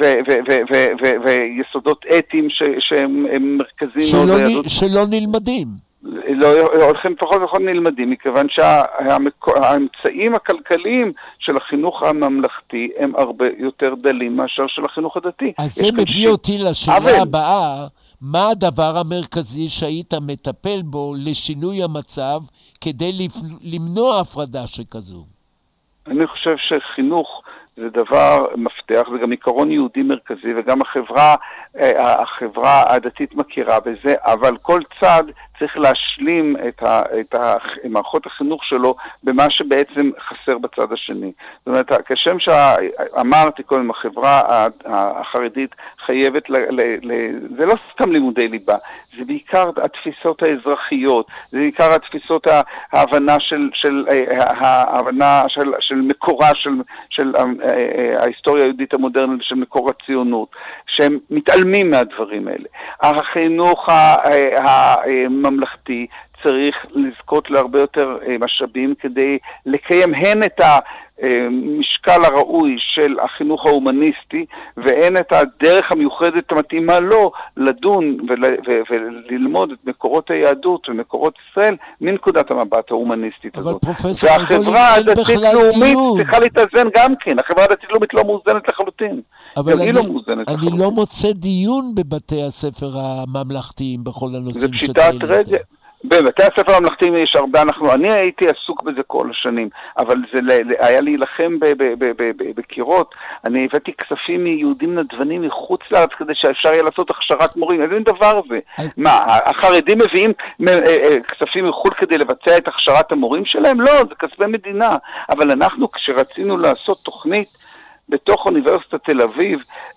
ויסודות אתיים שהם מרכזיים מאוד. שלא נלמדים. לא הולכים פחות ופחות נלמדים, מכיוון שהאמצעים הכלכליים של החינוך הממלכתי הם הרבה יותר דלים מאשר של החינוך הדתי. אז זה מביא אותי לשאלה הבאה, מה הדבר המרכזי שהיית מטפל בו לשינוי המצב כדי למנוע הפרדה שכזו? אני חושב שחינוך זה דבר מפתח, זה גם עיקרון יהודי מרכזי, וגם החברה, החברה הדתית מכירה בזה, אבל כל צד צריך להשלים את, ה, את מערכות החינוך שלו במה שבעצם חסר בצד השני. זאת אומרת, כשם שאמרתי קודם, החברה החרדית חייבת, ל, ל, ל, זה לא סתם לימודי ליבה, זה בעיקר התפיסות האזרחיות, זה בעיקר התפיסות ההבנה של, של, ההבנה של, של מקורה, של, של ההיסטוריה היהודית המודרנית, של מקור הציונות, שהם מתעלמים מהדברים האלה. החינוך הממלכתי, ממלכתי צריך לזכות להרבה יותר משאבים כדי לקיים הן את המשקל הראוי של החינוך ההומניסטי, והן את הדרך המיוחדת המתאימה לו לדון ול, ו, וללמוד את מקורות היהדות ומקורות ישראל מנקודת המבט ההומניסטית הזאת. והחברה הדתית-לאומית צריכה להתאזן גם כן, החברה הדתית-לאומית לא מאוזנת לחלוטין. אבל אני, לא מאוזנת אני לחלוטין. לא מוצא דיון בבתי הספר הממלכתיים בכל הנושאים זה פשיטת רגל. בבתי הספר הממלכתיים יש הרבה, אנחנו, אני הייתי עסוק בזה כל השנים, אבל זה היה להילחם בקירות. אני הבאתי כספים מיהודים נדבנים מחוץ לארץ כדי שאפשר יהיה לעשות הכשרת מורים. איזה דבר זה? מה, החרדים מביאים כספים מחו"ל כדי לבצע את הכשרת המורים שלהם? לא, זה כספי מדינה. אבל אנחנו, כשרצינו לעשות תוכנית בתוך אוניברסיטת תל אביב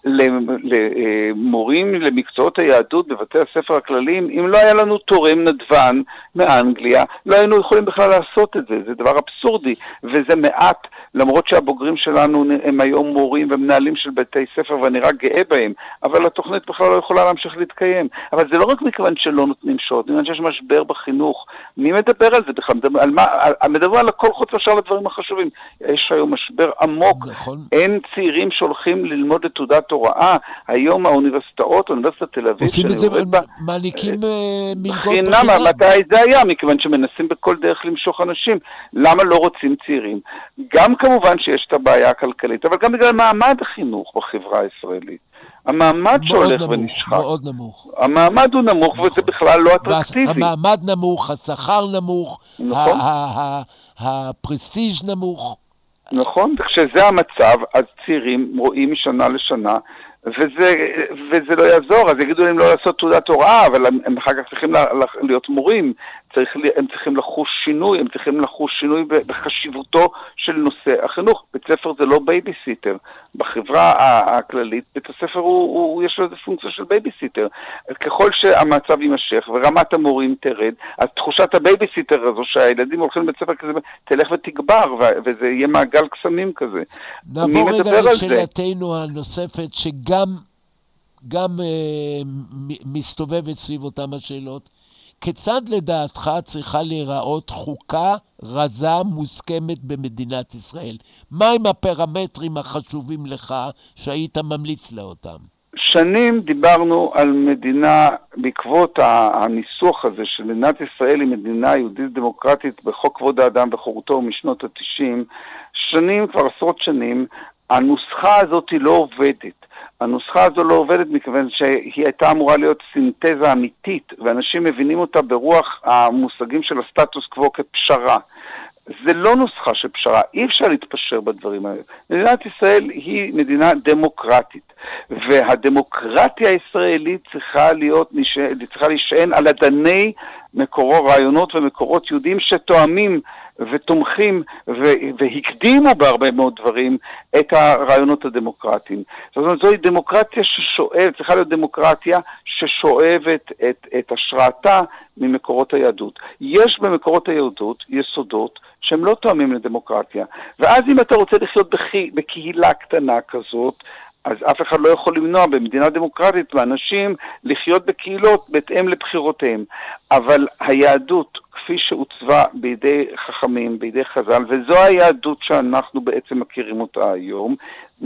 למורים למקצועות היהדות בבתי הספר הכלליים, אם לא היה לנו תורם נדבן מאנגליה, לא היינו יכולים בכלל לעשות את זה. זה דבר אבסורדי, וזה מעט, למרות שהבוגרים שלנו הם היום מורים ומנהלים של בתי ספר, ואני רק גאה בהם, אבל התוכנית בכלל לא יכולה להמשיך להתקיים. אבל זה לא רק מכיוון שלא נותנים שעות, מכיוון שיש משבר בחינוך. מי מדבר על זה בכלל? מדבר על, מה, על, מדבר על הכל חוץ ושאר לדברים החשובים. יש היום משבר עמוק. נכון. אין צעירים שהולכים ללמוד לתעודת הוראה. היום האוניברסיטאות, אוניברסיטת תל אביב, עושים את זה, מעניקים מלגות בחינם. חינם, מתי זה היה? מכיוון שמנסים בכל דרך למשוך אנשים. למה לא רוצים צעירים? גם כמובן שיש את הבעיה הכלכלית, אבל גם בגלל מעמד החינוך בחברה הישראלית. המעמד שהולך ונשחק. מאוד נמוך. המעמד הוא נמוך, וזה בכלל לא אטרקטיבי. המעמד נמוך, השכר נמוך, נכון. הפרסטיג' נמוך. נכון, וכשזה המצב, אז צעירים רואים משנה לשנה, וזה, וזה לא יעזור, אז יגידו להם לא לעשות תעודת הוראה, אבל הם אחר כך צריכים להיות מורים, צריך, הם צריכים לחוש שינוי, הם צריכים לחוש שינוי בחשיבותו של נושא החינוך. בית ספר זה לא בייביסיטר. בחברה הכללית, בית הספר הוא, הוא, יש לו איזה פונקציה של בייביסיטר. ככל שהמצב יימשך ורמת המורים תרד, אז תחושת הבייביסיטר הזו שהילדים הולכים לבית ספר כזה, תלך ותגבר, וזה יהיה מעגל קסמים כזה. נעבור רגע לשאלתנו הנוספת, שגם גם, אה, מסתובבת סביב אותם השאלות. כיצד לדעתך צריכה להיראות חוקה רזה מוסכמת במדינת ישראל? מהם הפרמטרים החשובים לך שהיית ממליץ לאותם? שנים דיברנו על מדינה, בעקבות הניסוח הזה של מדינת ישראל היא מדינה יהודית דמוקרטית בחוק כבוד האדם וחירותו משנות ה-תשעים, שנים, כבר עשרות שנים, הנוסחה הזאת היא לא עובדת. הנוסחה הזו לא עובדת מכיוון שהיא הייתה אמורה להיות סינתזה אמיתית, ואנשים מבינים אותה ברוח המושגים של הסטטוס קוו כפשרה. זה לא נוסחה של פשרה, אי אפשר להתפשר בדברים האלה. מדינת ישראל היא מדינה דמוקרטית, והדמוקרטיה הישראלית צריכה להיות, צריכה להישען על אדני מקורות רעיונות ומקורות יהודים שתואמים ותומכים והקדימו בהרבה מאוד דברים את הרעיונות הדמוקרטיים. זאת אומרת, זוהי דמוקרטיה ששואבת, צריכה להיות דמוקרטיה ששואבת את, את השראתה ממקורות היהדות. יש במקורות היהדות יסודות שהם לא תואמים לדמוקרטיה. ואז אם אתה רוצה לחיות בקה, בקהילה קטנה כזאת, אז אף אחד לא יכול למנוע במדינה דמוקרטית לאנשים לחיות בקהילות בהתאם לבחירותיהם. אבל היהדות, כפי שעוצבה בידי חכמים, בידי חז"ל, וזו היהדות שאנחנו בעצם מכירים אותה היום,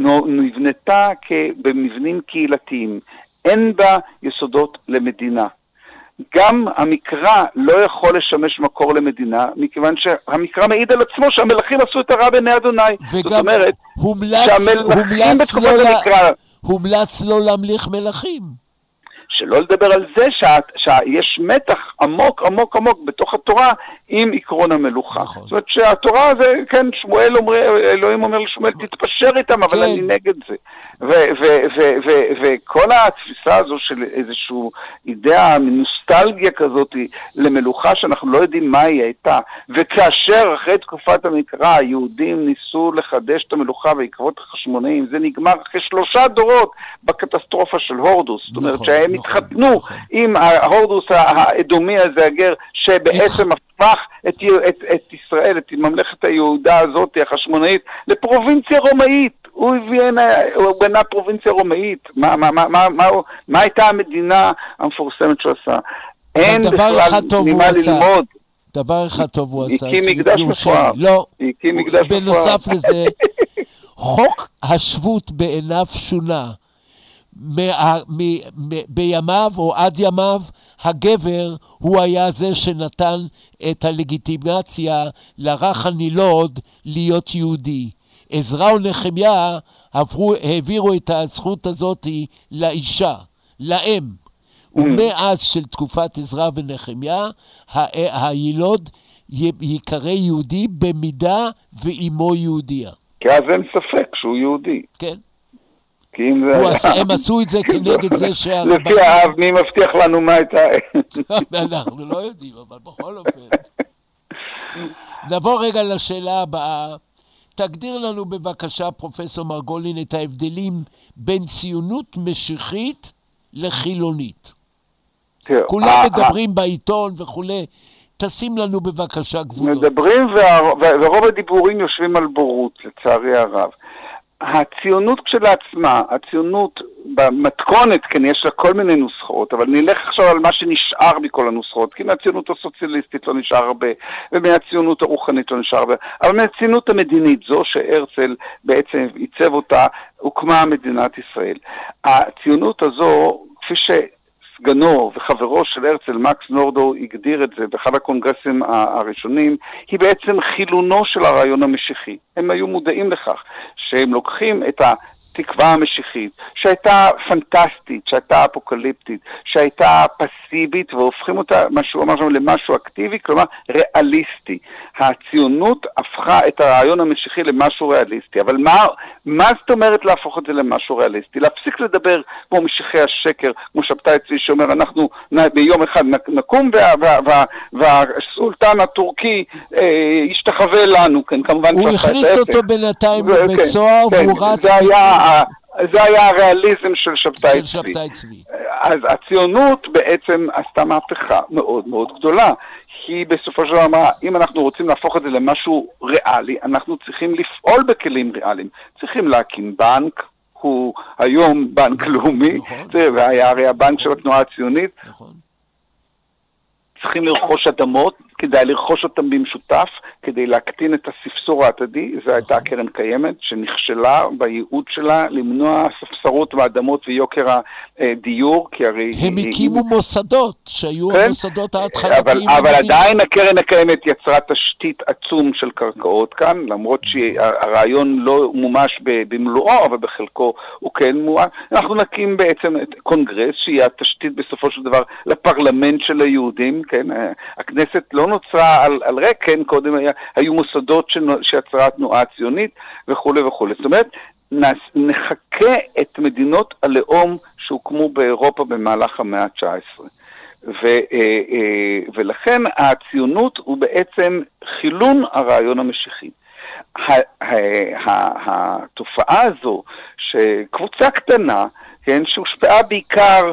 נבנתה במבנים קהילתיים. אין בה יסודות למדינה. גם המקרא לא יכול לשמש מקור למדינה, מכיוון שהמקרא מעיד על עצמו שהמלכים עשו את הרע בעיני אדוני. זאת אומרת, הומלץ, שהמלכים בתקופת לא המקרא... הומלץ לא להמליך מלכים. שלא לדבר על זה שיש מתח עמוק עמוק עמוק בתוך התורה עם עקרון המלוכה. נכון. זאת אומרת שהתורה זה, כן, שמואל אומר, אלוהים אומר לשמואל, תתפשר איתם, אבל כן. אני נגד זה. וכל התפיסה הזו של איזשהו אידאה, נוסטלגיה כזאת למלוכה שאנחנו לא יודעים מה היא הייתה, וכאשר אחרי תקופת המקרא היהודים ניסו לחדש את המלוכה בעקבות החשמונאים, זה נגמר אחרי שלושה דורות בקטסטרופה של הורדוס. זאת אומרת שהם התחתנו עם ההורדוס האדומי הזה, הגר, שבעצם הפך את, את, את ישראל, את ממלכת היהודה הזאת, החשמונאית, לפרובינציה רומאית. הוא הוא בנה פרובינציה רומאית. מה, מה, מה, מה, מה, מה הייתה המדינה המפורסמת שהוא עשה? אין בכלל ממה ללמוד. דבר אחד טוב הוא עשה. הקים מקדש מפואר. לא. הקים מקדש מפואר. בנוסף לזה, חוק השבות בעיניו שונה. בימיו או עד ימיו, הגבר הוא היה זה שנתן את הלגיטימציה לרך הנילוד להיות יהודי. עזרא ונחמיה עברו, העבירו את הזכות הזאת לאישה, לאם. ומאז של תקופת עזרא ונחמיה, הילוד יקרא יהודי במידה ואימו יהודיה. כי אז אין ספק שהוא יהודי. כן. כי אם זה... הם עשו את זה כנגד זה שהרבנים... לפי האב, מי מבטיח לנו מה הייתה... אנחנו לא יודעים, אבל בכל אופן. נבוא רגע לשאלה הבאה. תגדיר לנו בבקשה, פרופסור מרגולין, את ההבדלים בין ציונות משיחית לחילונית. כולם מדברים בעיתון וכולי. תשים לנו בבקשה גבולות. מדברים ורוב הדיבורים יושבים על בורות, לצערי הרב. הציונות כשלעצמה, הציונות במתכונת, כן, יש לה כל מיני נוסחאות, אבל נלך עכשיו על מה שנשאר מכל הנוסחאות, כי מהציונות הסוציאליסטית לא נשאר הרבה, ומהציונות הרוחנית לא נשאר הרבה, אבל מהציונות המדינית, זו שהרצל בעצם ייצב אותה, הוקמה מדינת ישראל. הציונות הזו, כפי ש... סגנו וחברו של הרצל, מקס נורדאו, הגדיר את זה באחד הקונגרסים הראשונים, היא בעצם חילונו של הרעיון המשיחי. הם היו מודעים לכך שהם לוקחים את התקווה המשיחית, שהייתה פנטסטית, שהייתה אפוקליפטית, שהייתה פסיבית, והופכים אותה, מה שהוא אמר שם, למשהו אקטיבי, כלומר ריאליסטי. הציונות הפכה את הרעיון המשיחי למשהו ריאליסטי, אבל מה, מה זאת אומרת להפוך את זה למשהו ריאליסטי? להפסיק לדבר כמו משיחי השקר, כמו שבתאי צבי שאומר, אנחנו ביום אחד נקום וה, וה, וה, והסולטן הטורקי אה, ישתחווה לנו, כן, כמובן... הוא הכניס אותו בינתיים בבית סוהר, והוא רץ... זה היה... זה היה הריאליזם של שבתאי צבי. צבי. אז הציונות בעצם עשתה מהפכה מאוד מאוד גדולה. היא בסופו של דבר, אם אנחנו רוצים להפוך את זה למשהו ריאלי, אנחנו צריכים לפעול בכלים ריאליים. צריכים להקים בנק, הוא היום בנק לאומי, והיה הרי הבנק של התנועה הציונית. צריכים לרכוש אדמות, כדאי לרכוש אותם במשותף, כדי להקטין את הספסור העתידי. זו הייתה הקרן קיימת, שנכשלה בייעוד שלה, למנוע ספסרות באדמות ויוקר הדיור, כי הרי... הם הקימו מוסדות, שהיו המוסדות ההתחלתיים. אבל עדיין הקרן הקיימת יצרה תשתית עצום של קרקעות כאן, למרות שהרעיון לא מומש במלואו, אבל בחלקו הוא כן מומש. אנחנו נקים בעצם את קונגרס, שהיא התשתית בסופו של דבר לפרלמנט של היהודים, כן? הכנסת לא נוצרה על, על ריק, כן, קודם היה, היו מוסדות שיצרה התנועה הציונית וכו' וכו'. זאת אומרת, נחכה את מדינות הלאום שהוקמו באירופה במהלך המאה ה-תשע עשרה. ו, ולכן הציונות הוא בעצם חילון הרעיון המשיחי. התופעה הזו שקבוצה קטנה, כן, שהושפעה בעיקר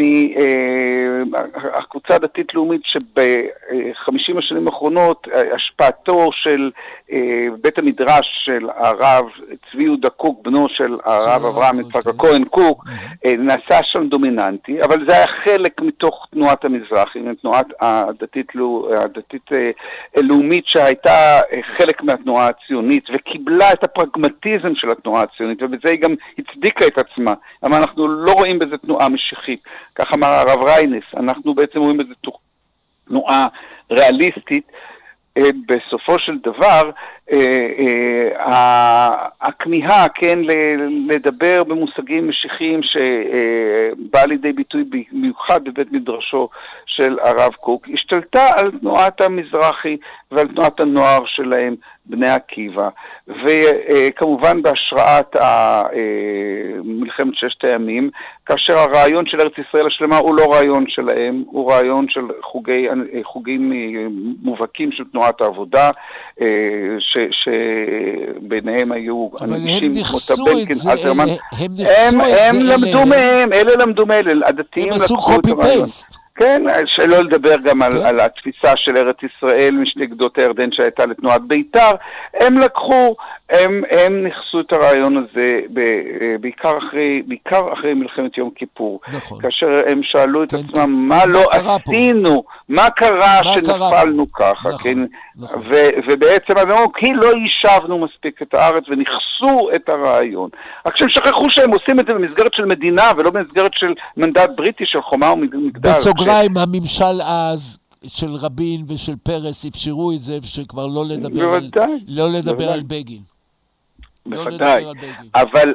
מהקבוצה הדתית לאומית שב-חמישים השנים האחרונות השפעתו של בית המדרש של הרב צבי יהודה קוק, בנו של הרב אברהם יצחק הכהן קוק, נעשה שם דומיננטי, אבל זה היה חלק מתוך תנועת המזרחי, תנועת הדתית לאומית שהייתה חלק מהתנועה הציונית וקיבלה את הפרגמטיזם של התנועה הציונית, ובזה היא גם הצדיקה את עצמה. אבל אנחנו לא רואים בזה תנועה משיחית. כך אמר הרב ריינס, אנחנו בעצם רואים בזה תנועה ריאליסטית. בסופו של דבר, הכמיהה, כן, לדבר במושגים משיחיים שבא לידי ביטוי במיוחד בבית מדרשו של הרב קוק, השתלטה על תנועת המזרחי ועל תנועת הנוער שלהם, בני עקיבא, וכמובן בהשראת מלחמת ששת הימים, כאשר הרעיון של ארץ ישראל השלמה הוא לא רעיון שלהם, הוא רעיון של חוגי, חוגים מובהקים של תנועת העבודה, ש, שביניהם היו אנשים כמו טבלקין, אלתרמן, הם, הם, הם למדו מהם, אלה למדו מהם, הדתיים לקחו את הרעיון. כן, שלא לדבר גם על, על התפיסה של ארץ ישראל משתי גדות הירדן שהייתה לתנועת בית"ר, הם לקחו, הם, הם נכסו את הרעיון הזה ב, בעיקר, אחרי, בעיקר אחרי מלחמת יום כיפור, נכון. כאשר הם שאלו את כן, עצמם כן. מה לא עשינו, פה? מה קרה מה שנפלנו קרה ככה, נכון, כן? נכון. ו, ובעצם הם אמרו, כי לא יישבנו מספיק את הארץ ונכסו את הרעיון. רק שהם שכחו שהם עושים את זה במסגרת של מדינה ולא במסגרת של מנדט בריטי של חומה ומגדל. בסוגריים, ש... הממשל אז של רבין ושל פרס אפשרו את זה, שכבר לא לדבר, על, לא לדבר על בגין. בוודאי, לא אבל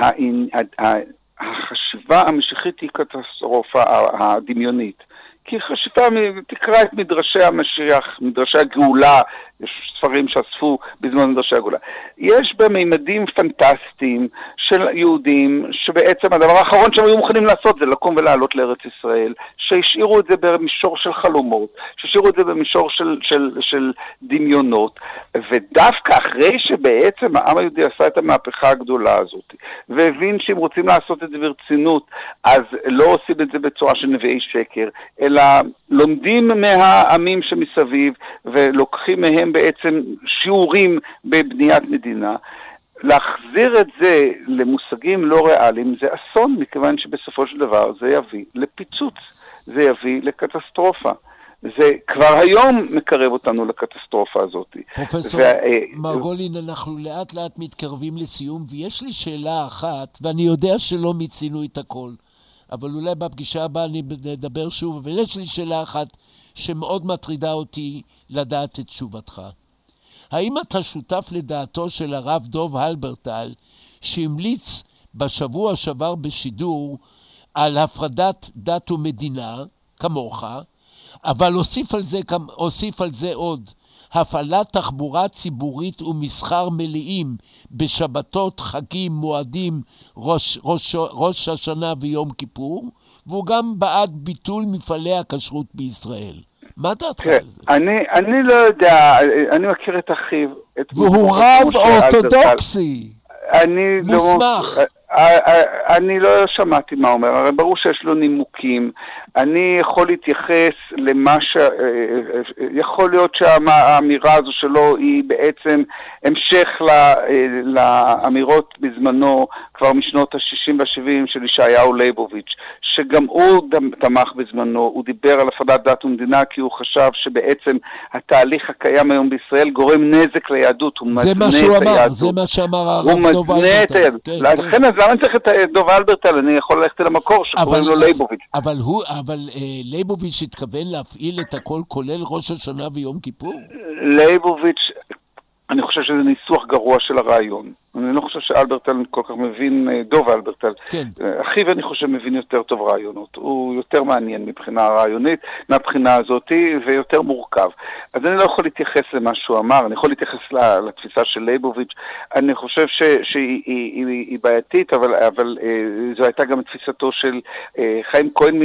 החשיבה המשיחית היא קטסטרופה הדמיונית. כי חשיבה, תקרא את מדרשי המשיח, מדרשי הגאולה, יש ספרים שאספו בזמן מדרשי הגאולה. יש בממדים פנטסטיים של יהודים, שבעצם הדבר האחרון שהם היו מוכנים לעשות זה לקום ולעלות לארץ ישראל, שהשאירו את זה במישור של חלומות, שהשאירו את זה במישור של, של, של דמיונות, ודווקא אחרי שבעצם העם היהודי עשה את המהפכה הגדולה הזאת, והבין שהם רוצים לעשות את זה ברצינות, אז לא עושים את זה בצורה של נביאי שקר, אלא לומדים מהעמים שמסביב, ולוקחים מהם בעצם שיעורים בבניית מדינה. להחזיר את זה למושגים לא ריאליים זה אסון, מכיוון שבסופו של דבר זה יביא לפיצוץ, זה יביא לקטסטרופה. זה כבר היום מקרב אותנו לקטסטרופה הזאת. פרופסור מרגולין, אנחנו לאט לאט מתקרבים לסיום, ויש לי שאלה אחת, ואני יודע שלא מיצינו את הכל, אבל אולי בפגישה הבאה אני אדבר שוב, אבל יש לי שאלה אחת שמאוד מטרידה אותי לדעת את תשובתך. האם אתה שותף לדעתו של הרב דוב הלברטל, שהמליץ בשבוע שעבר בשידור על הפרדת דת ומדינה, כמוך, אבל הוסיף על זה, הוסיף על זה עוד, הפעלת תחבורה ציבורית ומסחר מלאים בשבתות, חגים, מועדים, ראש, ראש, ראש השנה ויום כיפור, והוא גם בעד ביטול מפעלי הכשרות בישראל. מה דעתך על זה? אני, אני לא יודע, אני מכיר את אחיו. את והוא רב אורתודוקסי. אני מוסמך. לא... אני לא שמעתי מה אומר, הרי ברור שיש לו נימוקים. אני יכול להתייחס למה ש... יכול להיות שהאמירה הזו שלו היא בעצם המשך לאמירות בזמנו, כבר משנות ה-שישים וה-שבעים של ישעיהו ליבוביץ', שגם הוא תמך בזמנו, הוא דיבר על הפרדת דת ומדינה, כי הוא חשב שבעצם התהליך הקיים היום בישראל גורם נזק ליהדות, הוא מתנה את היהדות. זה מה שהוא אמר, זה מה שאמר הרב דוב הלברטל. לכן אז למה אני צריך את דוב הלברטל? אני יכול ללכת למקור שקוראים לו ליבוביץ'. אבל הוא, אבל ליבוביץ' התכוון להפעיל את הכל כולל ראש השנה ויום כיפור? ליבוביץ', אני חושב שזה ניסוח גרוע של הרעיון. אני לא חושב שאלברטל כל כך מבין, דוב אלברטל. כן. אחיו אני חושב מבין יותר טוב רעיונות. הוא יותר מעניין מבחינה רעיונית, מהבחינה הזאת, ויותר מורכב. אז אני לא יכול להתייחס למה שהוא אמר, אני יכול להתייחס לתפיסה של ליבוביץ'. אני חושב ש, שהיא היא, היא, היא בעייתית, אבל, אבל זו הייתה גם תפיסתו של חיים כהן,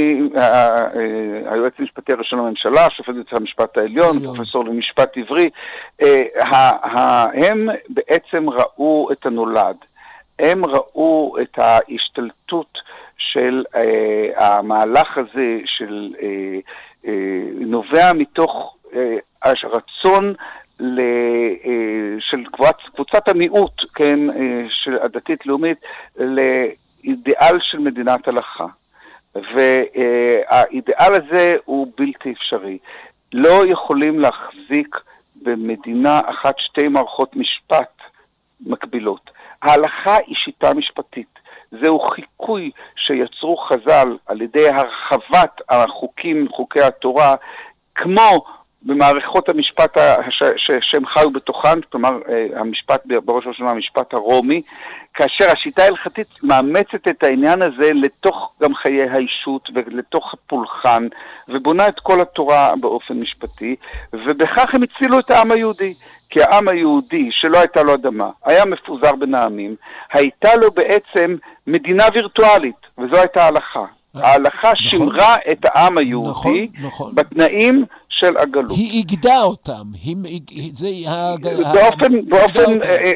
היועץ המשפטי הראשון לממשלה, שופט בית המשפט העליון, פרופסור למשפט עברי. הם בעצם ראו את הנולד. הם ראו את ההשתלטות של אה, המהלך הזה, של אה, אה, נובע מתוך אה, הרצון ל, אה, של קבוצ, קבוצת המיעוט, כן, אה, של הדתית לאומית, לאידיאל של מדינת הלכה. והאידיאל הזה הוא בלתי אפשרי. לא יכולים להחזיק במדינה אחת שתי מערכות משפט מקבילות. ההלכה היא שיטה משפטית. זהו חיקוי שיצרו חז"ל על ידי הרחבת החוקים, חוקי התורה, כמו במערכות המשפט שהם חיו בתוכן, כלומר המשפט בראש ובראשונה המשפט הרומי, כאשר השיטה ההלכתית מאמצת את העניין הזה לתוך גם חיי האישות ולתוך הפולחן, ובונה את כל התורה באופן משפטי, ובכך הם הצילו את העם היהודי. כי העם היהודי שלא הייתה לו אדמה, היה מפוזר בין העמים, הייתה לו בעצם מדינה וירטואלית, וזו הייתה ההלכה. ההלכה שמרה את העם היהודי בתנאים של הגלות. היא הגדה אותם.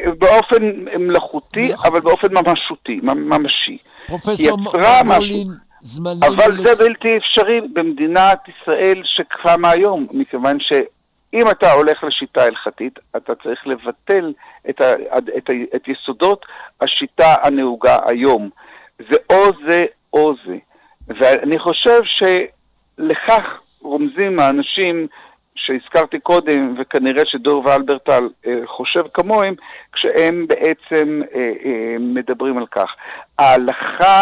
באופן מלאכותי, אבל באופן ממשותי, ממשי. פרופסור מרגולין, אבל זה בלתי אפשרי במדינת ישראל שקמה היום, מכיוון שאם אתה הולך לשיטה הלכתית, אתה צריך לבטל את, ה, את, ה, את יסודות השיטה הנהוגה היום. זה או זה או זה. ואני חושב שלכך רומזים האנשים שהזכרתי קודם, וכנראה שדור ואלברטל חושב כמוהם, כשהם בעצם מדברים על כך. ההלכה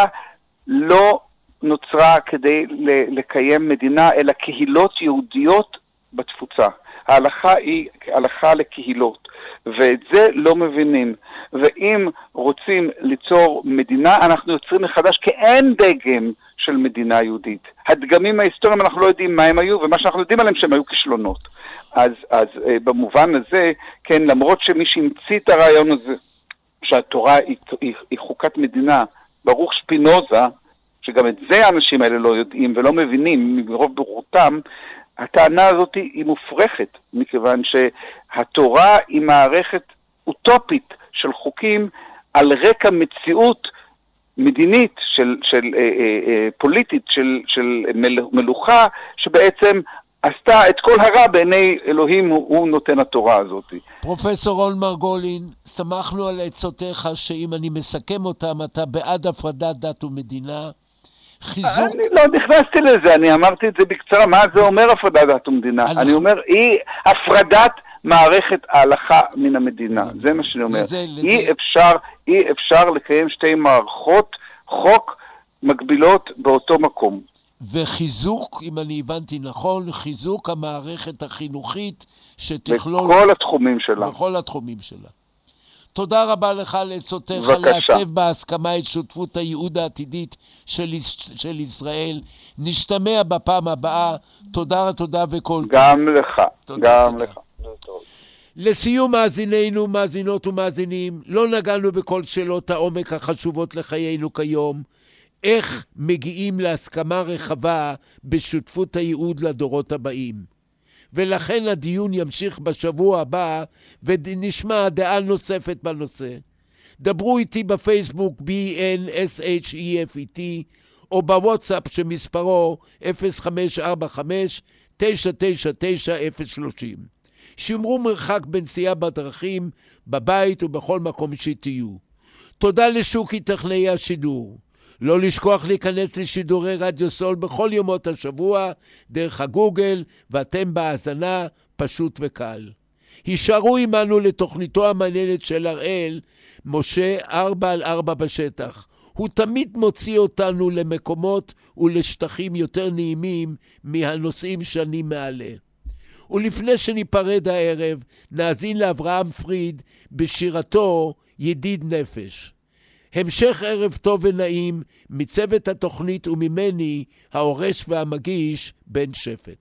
לא נוצרה כדי לקיים מדינה, אלא קהילות יהודיות בתפוצה. ההלכה היא הלכה לקהילות, ואת זה לא מבינים. ואם רוצים ליצור מדינה, אנחנו יוצרים מחדש, כי אין דגם של מדינה יהודית. הדגמים ההיסטוריים אנחנו לא יודעים מה הם היו, ומה שאנחנו יודעים עליהם שהם היו כישלונות. אז, אז במובן הזה, כן, למרות שמי שהמציא את הרעיון הזה, שהתורה היא, היא, היא חוקת מדינה, ברוך שפינוזה, שגם את זה האנשים האלה לא יודעים ולא מבינים מרוב ברותם, הטענה הזאת היא מופרכת, מכיוון שהתורה היא מערכת אוטופית של חוקים על רקע מציאות מדינית, של, של, אה, אה, פוליטית, של, של מלוכה, שבעצם עשתה את כל הרע בעיני אלוהים, הוא, הוא נותן התורה הזאת. פרופסור רון מרגולין, שמחנו על עצותיך שאם אני מסכם אותם, אתה בעד הפרדת דת ומדינה, חיזוק... אני לא נכנסתי לזה, אני אמרתי את זה בקצרה, מה זה אומר הפרדת דת ומדינה? אני, אני אומר, היא הפרדת מערכת ההלכה מן המדינה, זה מה שאני אומר. לזה, לזה... אי אפשר, אי אפשר לקיים שתי מערכות חוק מקבילות באותו מקום. וחיזוק, אם אני הבנתי נכון, חיזוק המערכת החינוכית שתכלול... בכל התחומים שלה. בכל התחומים שלה. תודה רבה לך על עצותיך לעצב בהסכמה את שותפות הייעוד העתידית של, של ישראל. נשתמע בפעם הבאה. תודה, תודה וכל טוב. גם לך, תודה, גם תודה. לך. לסיום מאזינינו, מאזינות ומאזינים, לא נגענו בכל שאלות העומק החשובות לחיינו כיום. איך מגיעים להסכמה רחבה בשותפות הייעוד לדורות הבאים. ולכן הדיון ימשיך בשבוע הבא, ונשמע דעה נוספת בנושא. דברו איתי בפייסבוק בי אן אס אייץ' אי אף אי טי, או בוואטסאפ שמספרו אפס חמש ארבע חמש תשע תשע תשע אפס שלוש אפס. שמרו מרחק בנסיעה בדרכים, בבית ובכל מקום שתהיו. תודה לשוקי טכנאי השידור. לא לשכוח להיכנס לשידורי רדיו סול בכל יומות השבוע, דרך הגוגל, ואתם בהאזנה פשוט וקל. הישארו עמנו לתוכניתו המעניינת של הראל, משה ארבע על ארבע בשטח. הוא תמיד מוציא אותנו למקומות ולשטחים יותר נעימים מהנושאים שאני מעלה. ולפני שניפרד הערב, נאזין לאברהם פריד בשירתו ידיד נפש. המשך ערב טוב ונעים מצוות התוכנית וממני, העורש והמגיש, בן שפט.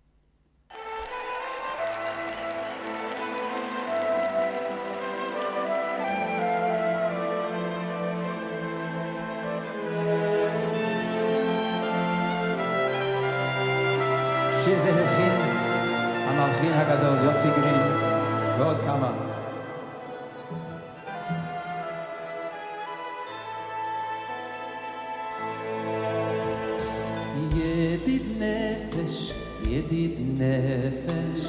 שיר זה הלחין המלחין הגדול יוסי גרין ועוד כמה. ידיד נפש, ידיד נפש,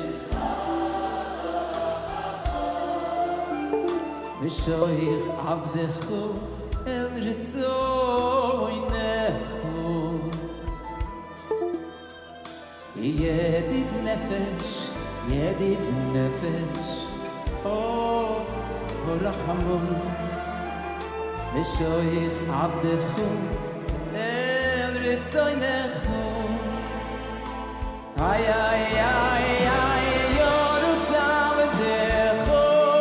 ושויך עבדך אל רצוינך. ידיד נפש, ידיד נפש, או רחמון, ושויך עבדך רצוינך. איי איי איי איי יורץ עבדך,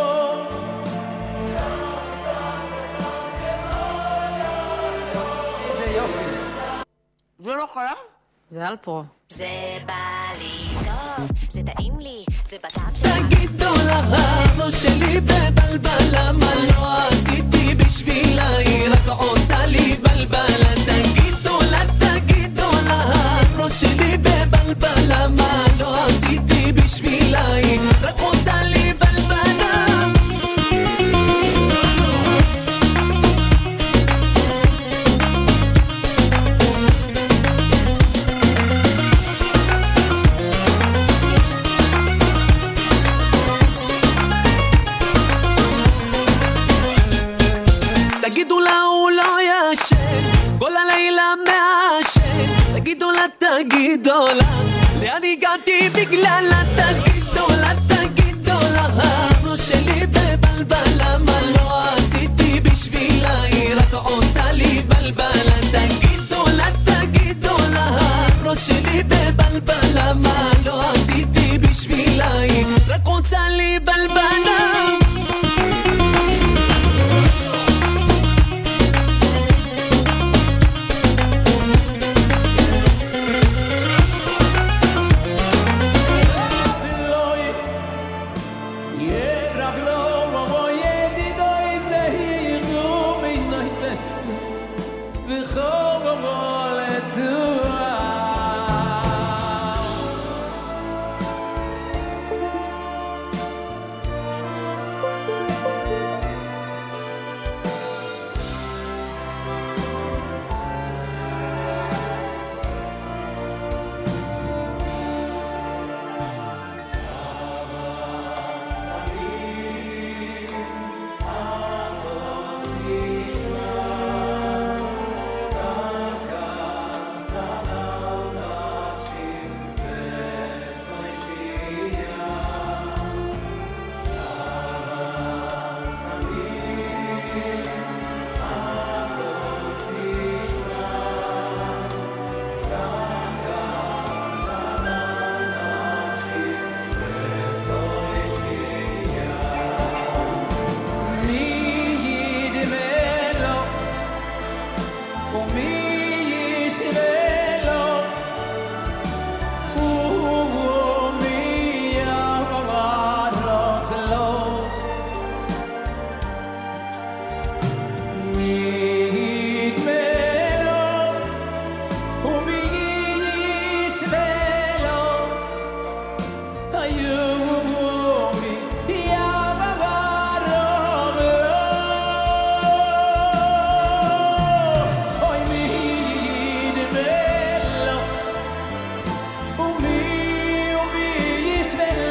איזה יופי. זה לא חייב? זה על פרו. זה בא לי טוב, זה טעים לי, זה בטעם שלה. תגידו להראש שלי בבלבלה, מה לא עשיתי בשבילה, היא רק עושה לי בלבלה. תגידו לה, תגידו להראש שלי בבלבלה, מה לא עשיתי בשבילה, היא רק עושה לי בלבלה. לאן הגעתי בגלל התגידו, לתגידו לה הראש שלי בבלבלה, מה לא עשיתי בשבילה, היא רק עושה לי בלבלה. תגידו לה, תגידו לה הראש שלי בבלבלה, מה לא עשיתי בשבילה, היא רק עושה לי בלבלה. Sven